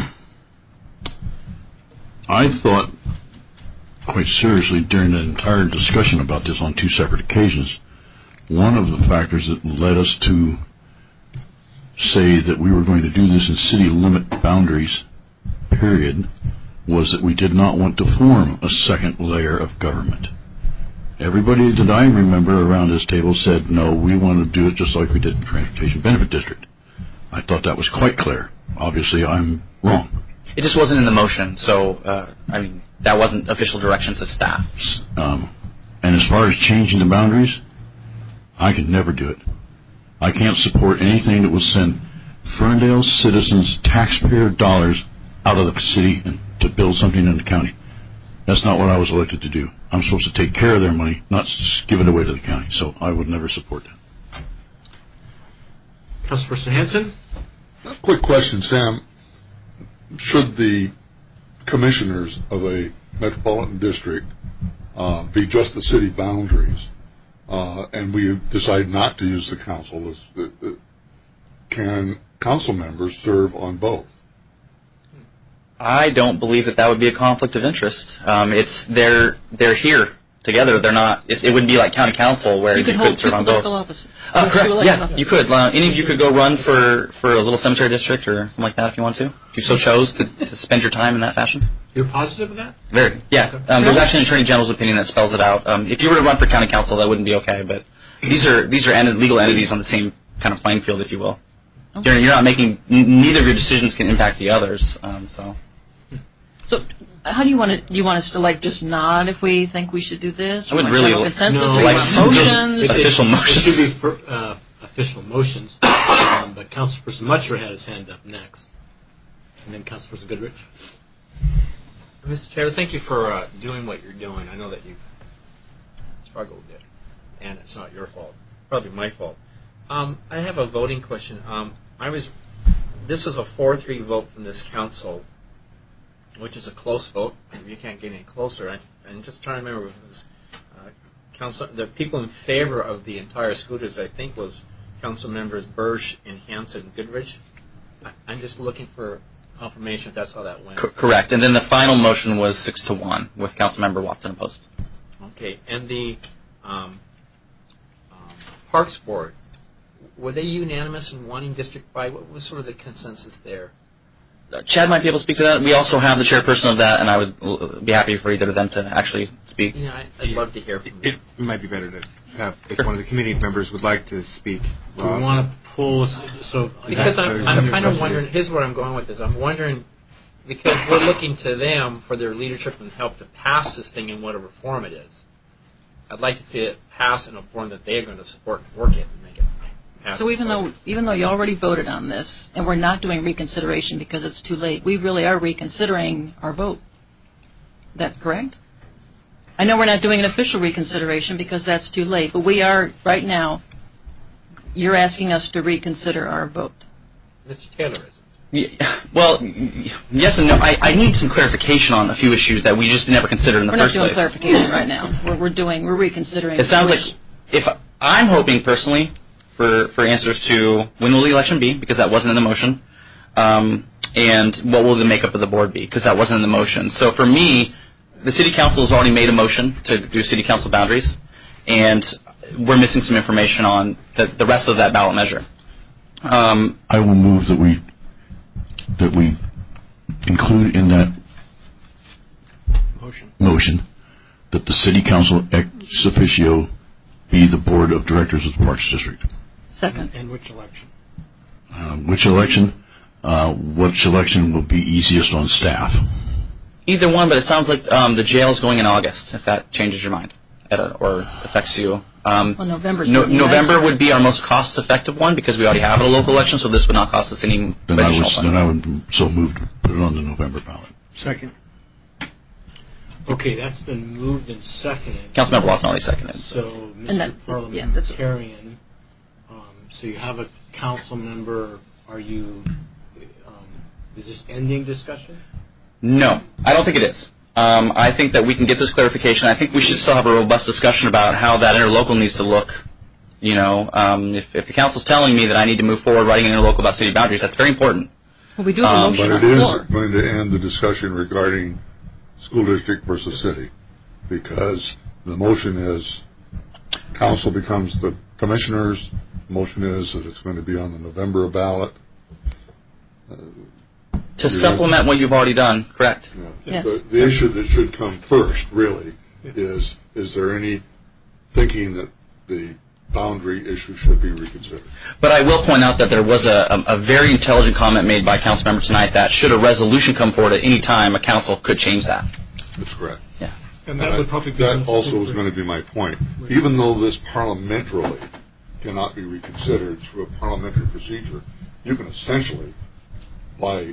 I thought quite seriously during the entire discussion about this on two separate occasions, one of the factors that led us to say that we were going to do this in city limit boundaries, period, was that we did not want to form a second layer of government. Everybody that I remember around this table said, no, we want to do it just like we did in Transportation Benefit District. I thought that was quite clear. Obviously, I'm wrong. It just wasn't in the motion, so, that wasn't official direction to staff. And as far as changing the boundaries, I could never do it. I can't support anything that will send Ferndale citizens' taxpayer dollars out of the city and to build something in the county. That's not what I was elected to do. I'm supposed to take care of their money, not give it away to the county. So I would never support that. Councilperson Hanson? Quick question, Sam. Should the commissioners of a metropolitan district be just the city boundaries, and we decide not to use the council, can council members serve on both? I don't believe that would be a conflict of interest. They're here together. They're not. It wouldn't be like county council where you could serve on both. Correct. Yeah, you could. Any of you could go run for a little cemetery district or something like that if you want to. If you so chose to spend your time in that fashion. You're positive of that? Very. Yeah. There's actually an attorney general's opinion that spells it out. If you were to run for county council, that wouldn't be okay. But these are legal entities on the same kind of playing field, if you will. Okay. You're not making. Neither of your decisions can impact the others. So, how do you want it? Do you want us to just nod if we think we should do this? I would really consensus. No, motions. Official motions. It should be official motions. But Councilperson Mutcher had his hand up next, and then Councilperson Goodrich. Mr. Chair, thank you for doing what you're doing. I know that you've struggled with it, and it's not your fault. Probably my fault. I have a voting question. This was a 4-3 vote from this council, which is a close vote. You can't get any closer. I'm just trying to remember if it was the people in favor of the entire school district, I think, was council members Bursch and Hanson and Goodrich. I'm just looking for confirmation if that's how that went. Correct. And then the final motion was 6-1 with Councilmember Watson opposed. Okay. And the Parks Board, were they unanimous in wanting district-wide? What was sort of the consensus there? Chad might be able to speak to that. We also have the chairperson of that, and I would be happy for either of them to actually speak. Yeah, I'd love to hear from you. It might be better to have, if one of the committee members would like to speak. Do we want to pull because I'm kind of wondering, here's where I'm going with this. I'm wondering, because we're looking to them for their leadership and help to pass this thing in whatever form it is. I'd like to see it pass in a form that they're going to support and work it and make it. So even though you already voted on this, and we're not doing reconsideration because it's too late, we really are reconsidering our vote. Is that correct? I know we're not doing an official reconsideration because that's too late, but we are, right now, you're asking us to reconsider our vote. Mr. Taylor isn't. Yeah, well, yes and no. I need some clarification on a few issues that we just never considered in the first place. We're not doing clarification right now. We're reconsidering. It sounds like, if I'm hoping personally, for answers to when will the election be, because that wasn't in the motion, and what will the makeup of the board be, because that wasn't in the motion. So for me, the city council has already made a motion to do city council boundaries, and we're missing some information on the rest of that ballot measure. I will move that we include in that motion that the city council ex officio be the board of directors of the Parks District. Second. And which election? Which election will be easiest on staff? Either one, but it sounds like the jail is going in August, if that changes your mind or affects you. Well, November would be our most cost-effective one because we already have a local election, so this would not cost us any additional funding. Then I would so move to put it on the November ballot. Second. Okay, that's been moved and seconded. Councilmember Watson already seconded. So, Mr. Parliamentarian, so you have a council member. Are you? Is this ending discussion? No, I don't think it is. I think that we can get this clarification. I think we should still have a robust discussion about how that interlocal needs to look. You know, if the council's telling me that I need to move forward writing an interlocal about city boundaries, that's very important. Well, we do have a motion but on the floor. it is going to end the discussion regarding school district versus city, because the motion is council becomes the commissioners. The motion is that it's going to be on the November ballot. To supplement what you've already done, correct? Yeah. Yes. The issue that should come first, really, is there any thinking that the boundary issue should be reconsidered? But I will point out that there was a very intelligent comment made by a council member tonight that should a resolution come forward at any time, a council could change that. That's correct. Yeah. And that would probably be that also was going to be my point. Right. Even though this parliamentarily cannot be reconsidered through a parliamentary procedure, you can essentially, by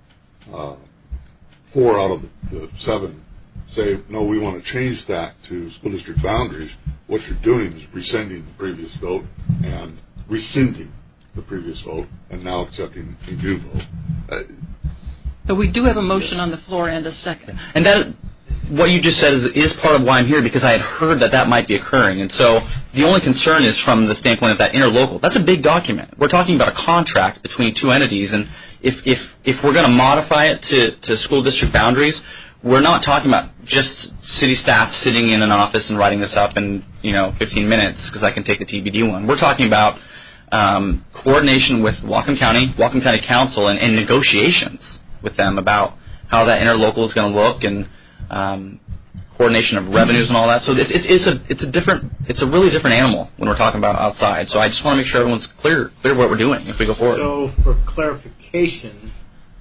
4 out of the 7, say, no, we want to change that to school district boundaries. What you're doing is rescinding the previous vote and rescinding the previous vote and now accepting a new vote. But we do have a motion on the floor and a second. And that, what you just said is part of why I'm here, because I had heard that might be occurring. And so the only concern is from the standpoint of that interlocal. That's a big document. We're talking about a contract between two entities, and if we're going to modify it to school district boundaries, we're not talking about just city staff sitting in an office and writing this up in 15 minutes because I can take the TBD one. We're talking about coordination with Whatcom County Council, and negotiations with them about how that interlocal is going to look, and coordination of revenues and all that. So it's a really different animal when we're talking about outside. So I just want to make sure everyone's clear what we're doing if we go forward. So for clarification,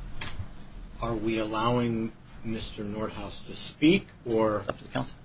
are we allowing Mr. Nordhaus to speak, or up to the council?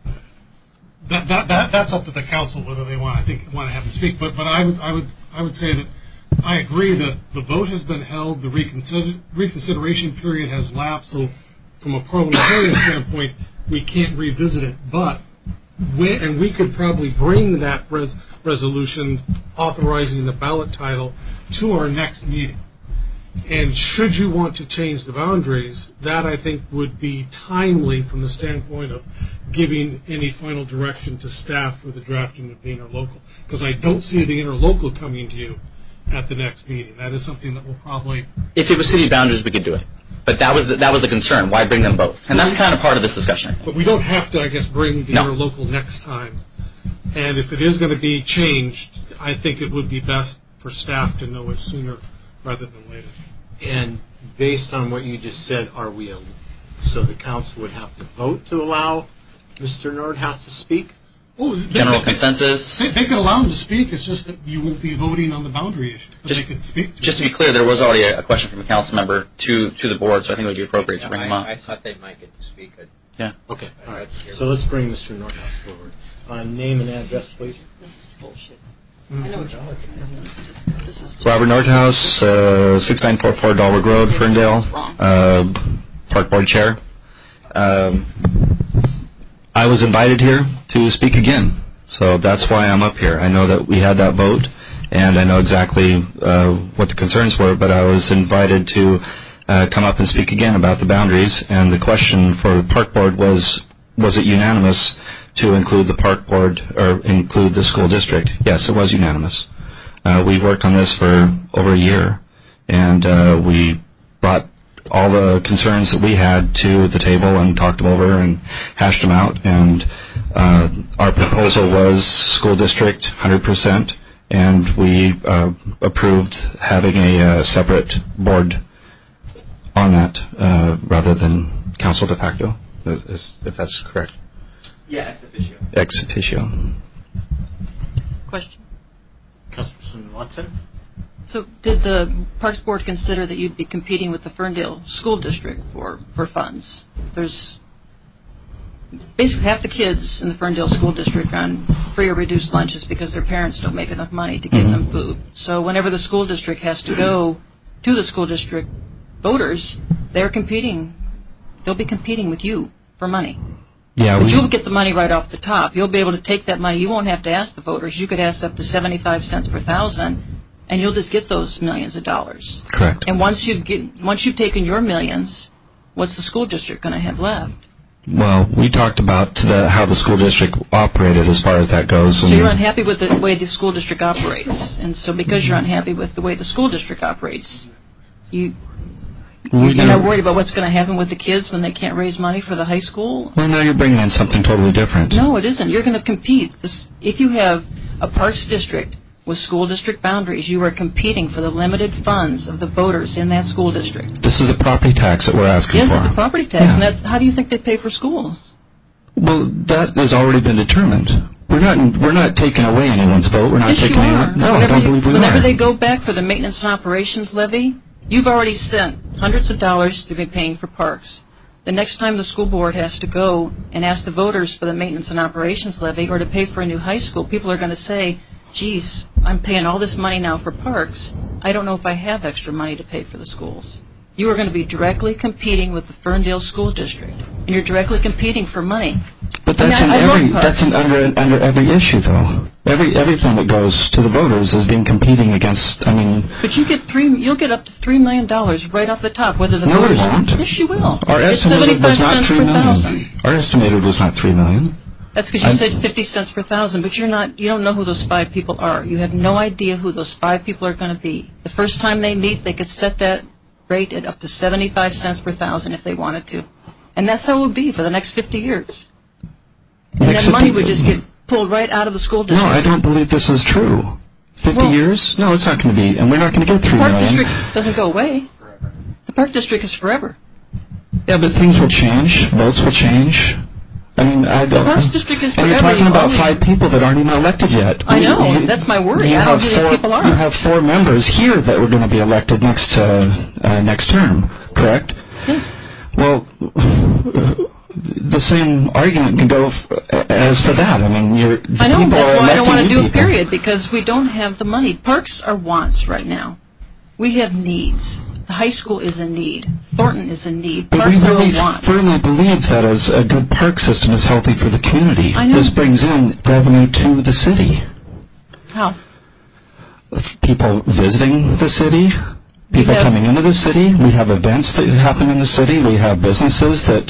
That's up to the council whether they want to have him speak. But I would say that I agree that the vote has been held, the reconsideration period has lapsed. So from a parliamentarian standpoint, we can't revisit it. But we could probably bring that resolution authorizing the ballot title to our next meeting. And should you want to change the boundaries, that I think would be timely from the standpoint of giving any final direction to staff for the drafting of the interlocal. Because I don't see the interlocal coming to you at the next meeting. That is something that will probably... If it was city boundaries, we could do it. But that was the concern. Why bring them both? And that's kind of part of this discussion, I think. But we don't have to, I guess, bring the interlocal next time. And if it is going to be changed, I think it would be best for staff to know it sooner rather than later. And based on what you just said, so the council would have to vote to allow Mr. Nordhaus to speak? General consensus? They could allow him to speak. It's just that you won't be voting on the boundary issue. They could speak just to be clear, there was already a question from a council member to the board, so I think it would be appropriate to bring him up. I thought they might get to speak. Yeah. Okay. All right. So let's bring Mr. Nordhaus forward. Name and address, please. This is bullshit. Robert Nordhaus, 6944 Dahlberg Road, Ferndale, Park Board Chair. I was invited here to speak again, so that's why I'm up here. I know that we had that vote, and I know exactly what the concerns were, but I was invited to come up and speak again about the boundaries, and the question for the Park Board was it unanimous to include the Park Board or include the school district? Yes, it was unanimous. We worked on this for over a year, and we brought all the concerns that we had to the table and talked them over and hashed them out. And our proposal was school district 100%, and we approved having a separate board on that rather than council de facto, if that's correct. Yeah, ex officio. Ex officio. Question. Councilperson Watson? So did the Parks Board consider that you'd be competing with the Ferndale School District for funds? There's basically half the kids in the Ferndale School District are on free or reduced lunches because their parents don't make enough money to give them food. So whenever the school district has to go to the school district voters, they'll be competing with you for money. Yeah, but you'll get the money right off the top. You'll be able to take that money. You won't have to ask the voters. You could ask up to 75 cents per thousand, and you'll just get those millions of dollars. Correct. And once you've taken your millions, what's the school district going to have left? Well, we talked about how the school district operated as far as that goes. So you're unhappy with the way the school district operates, and so because you're unhappy with the way the school district operates, you're not worried about what's going to happen with the kids when they can't raise money for the high school? Well, now you're bringing in something totally different. No, it isn't. You're going to compete. If you have a Parks district with school district boundaries, you are competing for the limited funds of the voters in that school district. This is a property tax that we're asking for. Yes, it's a property tax, and how do you think they pay for schools? Well, that has already been determined. We're not taking away anyone's vote. We're not taking anyone. No, I don't believe we are. Whenever they go back for the maintenance and operations levy, you've already spent hundreds of dollars to be paying for parks. The next time the school board has to go and ask the voters for the maintenance and operations levy or to pay for a new high school, people are going to say, geez, I'm paying all this money now for parks. I don't know if I have extra money to pay for the schools. You are going to be directly competing with the Ferndale School District, and you're directly competing for money. But that's under every issue, though. Everything that goes to the voters is being competing against. But you'll get up to $3 million right off the top. Whether the voters, we won't. Yes, you will. Our estimated was not $3 million. Our estimated was not $3 million. That's because you said 50 cents per thousand, but you don't know who those 5 people are. You have no idea who those 5 people are going to be. The first time they meet, they could set that rate at up to 75 cents per thousand if they wanted to. And that's how it would be for the next 50 years. And that money would just get pulled right out of the school district. No, I don't believe this is true. 50 years? No, it's not going to be. And we're not going to get $3 million. The Park District doesn't go away. The Park District is forever. Yeah, but things will change. Votes will change. The Parks District is forever. And you're talking about 5 people that aren't even elected yet. I know. That's my worry. I don't know who these people are. You have 4 members here that were going to be elected next term, correct? Yes. Well, the same argument can go as for that. I know. That's why I don't want to do a period, because we don't have the money. Parks are wants right now. We have needs. The high school is a need. Thornton is a need. Parks are a want. But we really firmly believe that as a good park system is healthy for the community. I know. This brings in revenue to the city. How? People visiting the city. People coming into the city. We have events that happen in the city. We have businesses that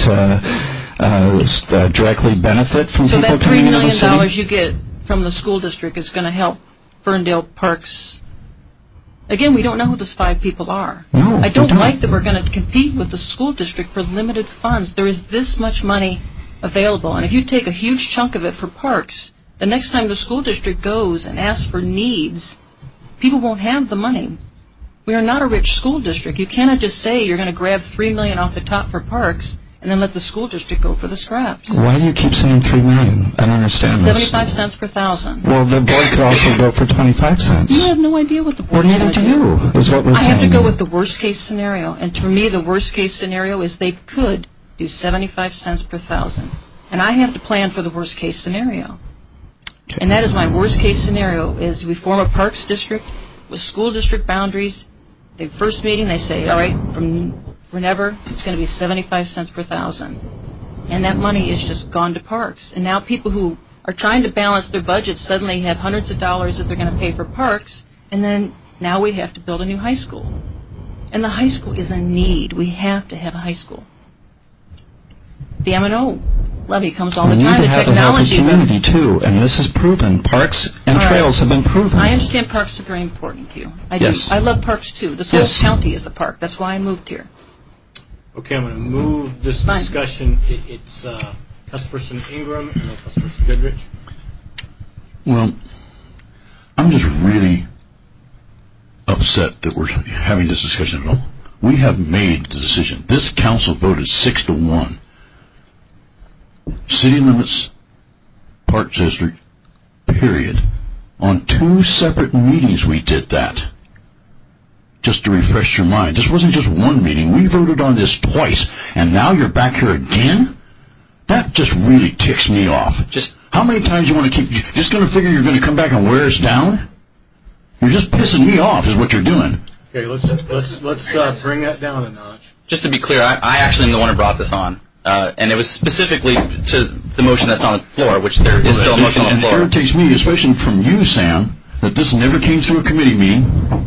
directly benefit from people coming into the city. So that $3 million you get from the school district is going to help Ferndale Parks. Again, we don't know who those 5 people are. No, I don't like that we're going to compete with the school district for limited funds. There is this much money available, and if you take a huge chunk of it for parks, the next time the school district goes and asks for needs, people won't have the money. We are not a rich school district. You cannot just say you're going to grab $3 million off the top for parks and then let the school district go for the scraps. Why do you keep saying $3 million? I don't understand 75 cents per thousand. Well, the board could also go for 25 cents. You have no idea what the board is going to do. Neither do you, is what we're saying. I have to go with the worst case scenario. And to me, the worst case scenario is they could do 75 cents per thousand. And I have to plan for the worst case scenario. Okay. And that is my worst case scenario, is we form a parks district with school district boundaries. The first meeting, they say, all right, from whenever, it's going to be 75 cents per thousand. And that money is just gone to parks. And now people who are trying to balance their budget suddenly have hundreds of dollars that they're going to pay for parks, and then now we have to build a new high school. And the high school is a need. We have to have a high school. The M&O levy comes all the We time. need to The have a healthy technology. community too, and this is proven. Parks and All right. trails have been proven. I understand parks are very important to you. I do. Yes. I love parks too. This whole Yes. county is a park. That's why I moved here. Okay, I'm going to move this Fine. discussion. It's Councilperson Ingram and then Councilperson Goodrich. Well, I'm just really upset that we're having this discussion at all. We have made the decision. This council voted 6-1. City limits, Park District, period. On 2 separate meetings we did that. Just to refresh your mind. This wasn't just one meeting. We voted on this twice, and now you're back here again? That just really ticks me off. How many times you want to keep... You're just going to figure you're going to come back and wear us down? You're just pissing me off is what you're doing. Okay, let's bring that down a notch. Just to be clear, I actually am the one who brought this on. And it was specifically to the motion that's on the floor, which there is still a motion on the floor. And it irritates me, especially from you, Sam, that this never came through a committee meeting.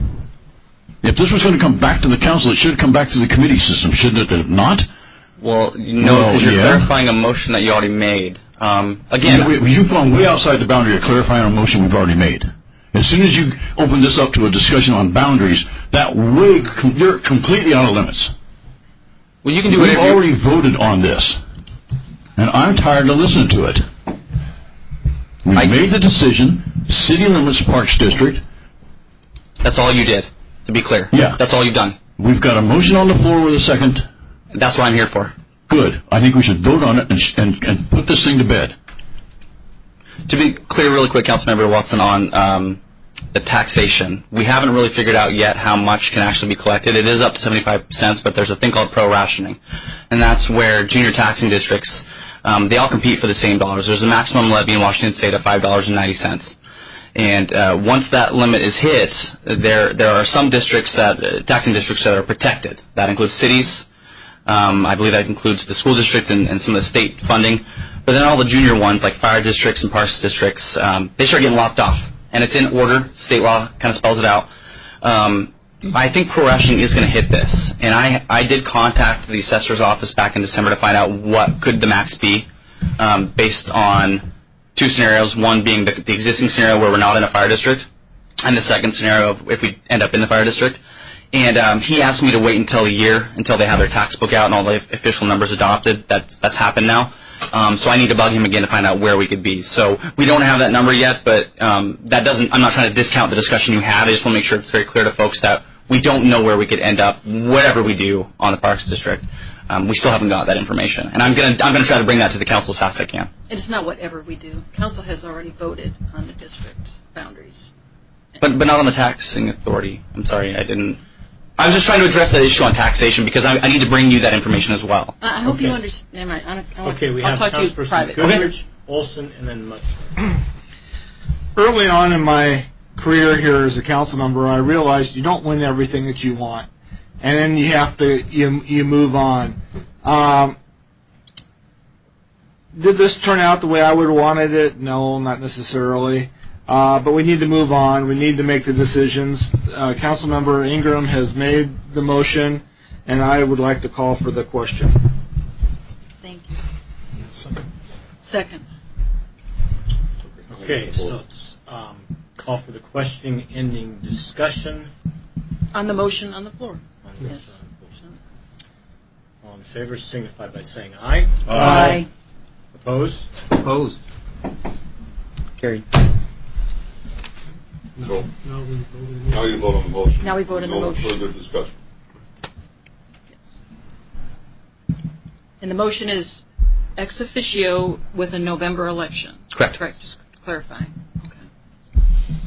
If this was going to come back to the council, it should have come back to the committee system, shouldn't it have not? Well, no, because you're clarifying a motion that you already made. Again, you've gone way outside the boundary of clarifying a motion we've already made. As soon as you open this up to a discussion on boundaries, you're completely out of limits. Well, you can do whatever. We've already voted on this, and I'm tired of listening to it. We've made the decision. City limits, Parks District. That's all you did. To be clear. Yeah. That's all you've done. We've got a motion on the floor with a second. That's what I'm here for. Good. I think we should vote on it and put this thing to bed. To be clear really quick, Councilmember Watson, on the taxation, we haven't really figured out yet how much can actually be collected. It is up to 75 cents, but there's a thing called pro-rationing. And that's where junior taxing districts, they all compete for the same dollars. There's a maximum levy in Washington State of $5.90. And once that limit is hit, there are some districts taxing districts that are protected. That includes cities. I believe that includes the school districts and some of the state funding. But then all the junior ones, like fire districts and parks districts, they start getting locked off. And it's in order. State law kind of spells it out. I think pro-rationing is going to hit this. And I did contact the assessor's office back in December to find out what could the max be based on 2 scenarios, one being the existing scenario where we're not in a fire district, and the second scenario of if we end up in the fire district. And he asked me to wait until a year, until they have their tax book out and all the official numbers adopted. That's happened now. So I need to bug him again to find out where we could be. So we don't have that number yet, but that doesn't. I'm not trying to discount the discussion you had. I just want to make sure it's very clear to folks that we don't know where we could end up, whatever we do on the Parks District. We still haven't got that information, and I'm gonna try to bring that to the council as fast as I can. It's not whatever we do. Council has already voted on the district boundaries. But not on the taxing authority. I'm sorry, I didn't. I was just trying to address that issue on taxation because I need to bring you that information as well. I hope you understand. Okay, we have Councilperson Goodrich, Olson, and then Much. Early on in my career here as a council member, I realized you don't win everything that you want, and then you have to you move on. Did this turn out the way I would have wanted it? No, not necessarily. But we need to move on. We need to make the decisions. Councilmember Ingram has made the motion, and I would like to call for the question. Thank you. Second. Okay, so let's call for the question, ending discussion. On the motion on the floor. Yes. All in favor signify by saying aye. Aye. Opposed? Opposed. Carried. So, now you vote on the motion. Now we vote on the motion. No further discussion. Yes. And the motion is ex officio with a November election. Correct. Correct. Just clarifying. Okay.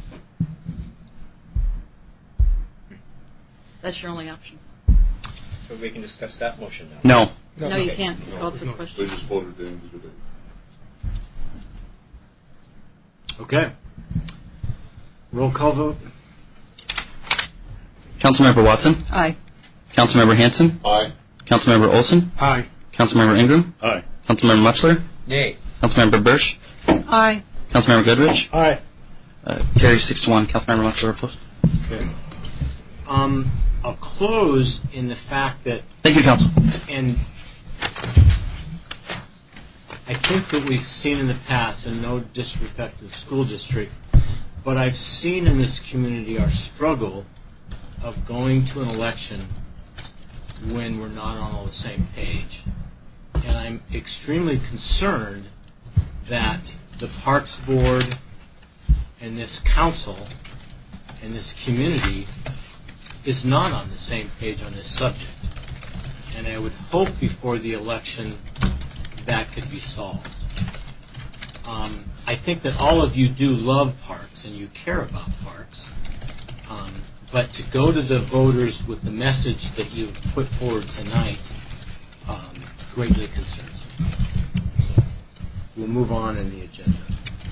That's your only option. So we can discuss that motion now. No. No, you can't. Call for the question. They just voted to end the debate. Okay. Roll call vote. Councilmember Watson? Aye. Councilmember Hanson? Aye. Councilmember Olson? Aye. Councilmember Ingram? Aye. Councilmember Muchler? Nay. Councilmember Birch? Aye. Councilmember Goodrich? Aye. Carries 6-1. Councilmember Muchler opposed. Okay. I'll close in the fact that... Thank you, Council. And I think that we've seen in the past, and no disrespect to the school district, but I've seen in this community our struggle of going to an election when we're not on all the same page. And I'm extremely concerned that the Parks Board and this council and this community is not on the same page on this subject. And I would hope before the election that could be solved. I think that all of you do love parks and you care about parks, but to go to the voters with the message that you've put forward tonight greatly concerns me. So we'll move on in the agenda.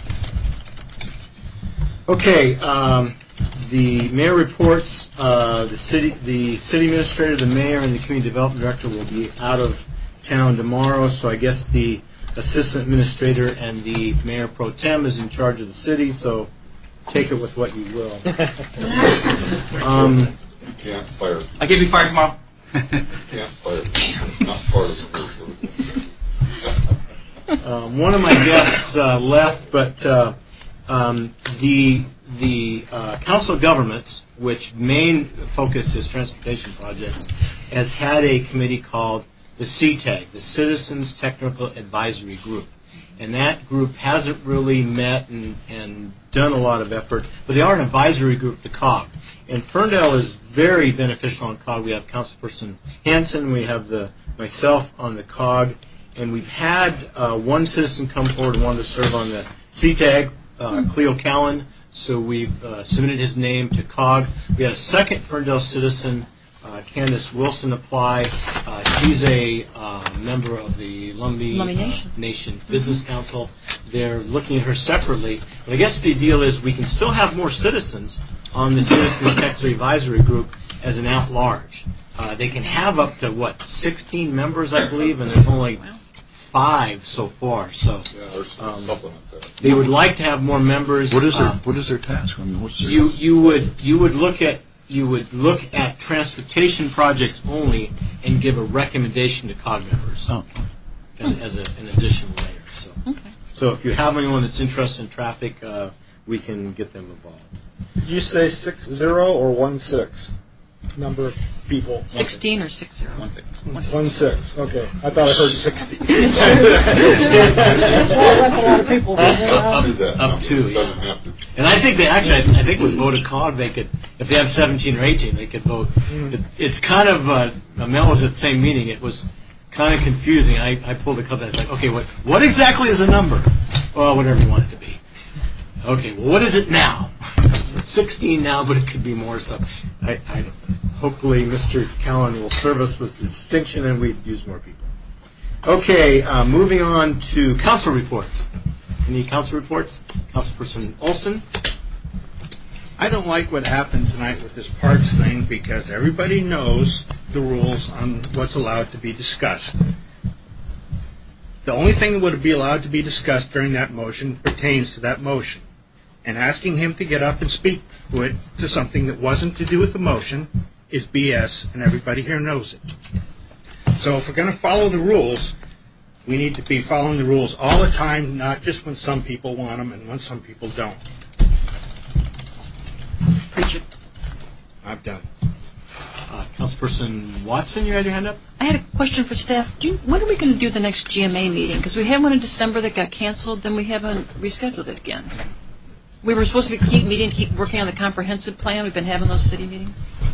Okay, the mayor reports. The city administrator, the mayor, and the community development director will be out of town tomorrow. So I guess the assistant administrator and the mayor pro tem is in charge of the city. So take it with what you will. You can't fire. I can be fired tomorrow. You can't fire. Not part of the one of my guests left, but the Council of Governments, which main focus is transportation projects, has had a committee called the CTAG, the Citizens Technical Advisory Group. And that group hasn't really met and done a lot of effort, but they are an advisory group to COG. And Ferndale is very beneficial on COG. We have Councilperson Hanson, we have myself on the COG, and we've had one citizen come forward and wanted to serve on the CTAG, Cleo Callan, so we've submitted his name to COG. We had a second Ferndale citizen, Candace Wilson, apply. She's a member of the Lumbee Nation Business Council. They're looking at her separately. But I guess the deal is we can still have more citizens on the Citizens Technical Advisory Group as an at-large. They can have up to, 16 members, I believe, and there's only 5 so far. So they would like to have more members. What is their task? I mean, what's their you would look at transportation projects only and give a recommendation to COG members as an additional layer. So if you have anyone that's interested in traffic, we can get them involved. Did you say 60 or 16 number of people? 16 or 60? 16. Okay, I thought I heard 60. Up to, yeah. And I think I think with vote of COG, they could, if they have 17 or 18, they could vote. It's kind of, Mel was at the same meeting. It was kind of confusing. I pulled a couple. I was like, okay, what exactly is a number? Well, whatever you want it to be. Okay, well, what is it now? It's 16 now, but it could be more. So, hopefully, Mr. Callan will serve us with distinction, and we'd use more people. Okay, moving on to council reports. Any council reports? Councilperson Olson. I don't like what happened tonight with this parks thing because everybody knows the rules on what's allowed to be discussed. The only thing that would be allowed to be discussed during that motion pertains to that motion. And asking him to get up and speak to something that wasn't to do with the motion is BS, and everybody here knows it. So if we're going to follow the rules, we need to be following the rules all the time, not just when some people want them and when some people don't. Preach it. I'm done. Councilperson Watson, you had your hand up? I had a question for staff. When are we going to do the next GMA meeting? Because we had one in December that got canceled, then we haven't rescheduled it again. We were supposed to keep working on the comprehensive plan. We've been having those city meetings.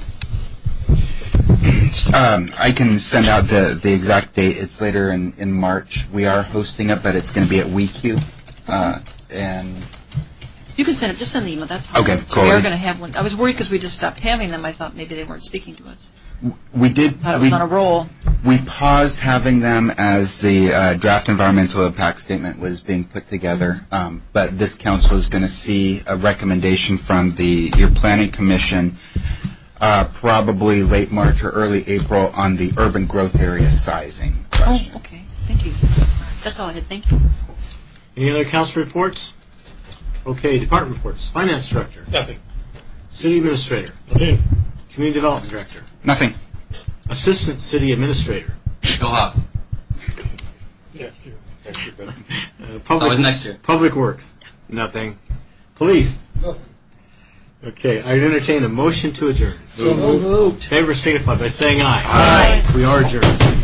I can send out the exact date. It's later in March. We are hosting it, but it's going to be at WeQ. And you can send it. Just send the email. That's fine. Okay, so cool. We are going to have one. I was worried because we just stopped having them. I thought maybe they weren't speaking to us. We did. I thought it was on a roll. We paused having them as the draft environmental impact statement was being put together. But this council is going to see a recommendation from your planning commission probably late March or early April on the urban growth area sizing question. Oh, okay. Thank you. That's all I had. Thank you. Any other council reports? Okay, department reports. Finance director. Nothing. City administrator. Nothing. Community development director. Nothing. Assistant city administrator. Go up. Yes, Always next year. Public Works. Nothing. Police. Nothing. Okay, I entertain a motion to adjourn. So moved. Favor signify by saying aye. Aye. We are adjourned.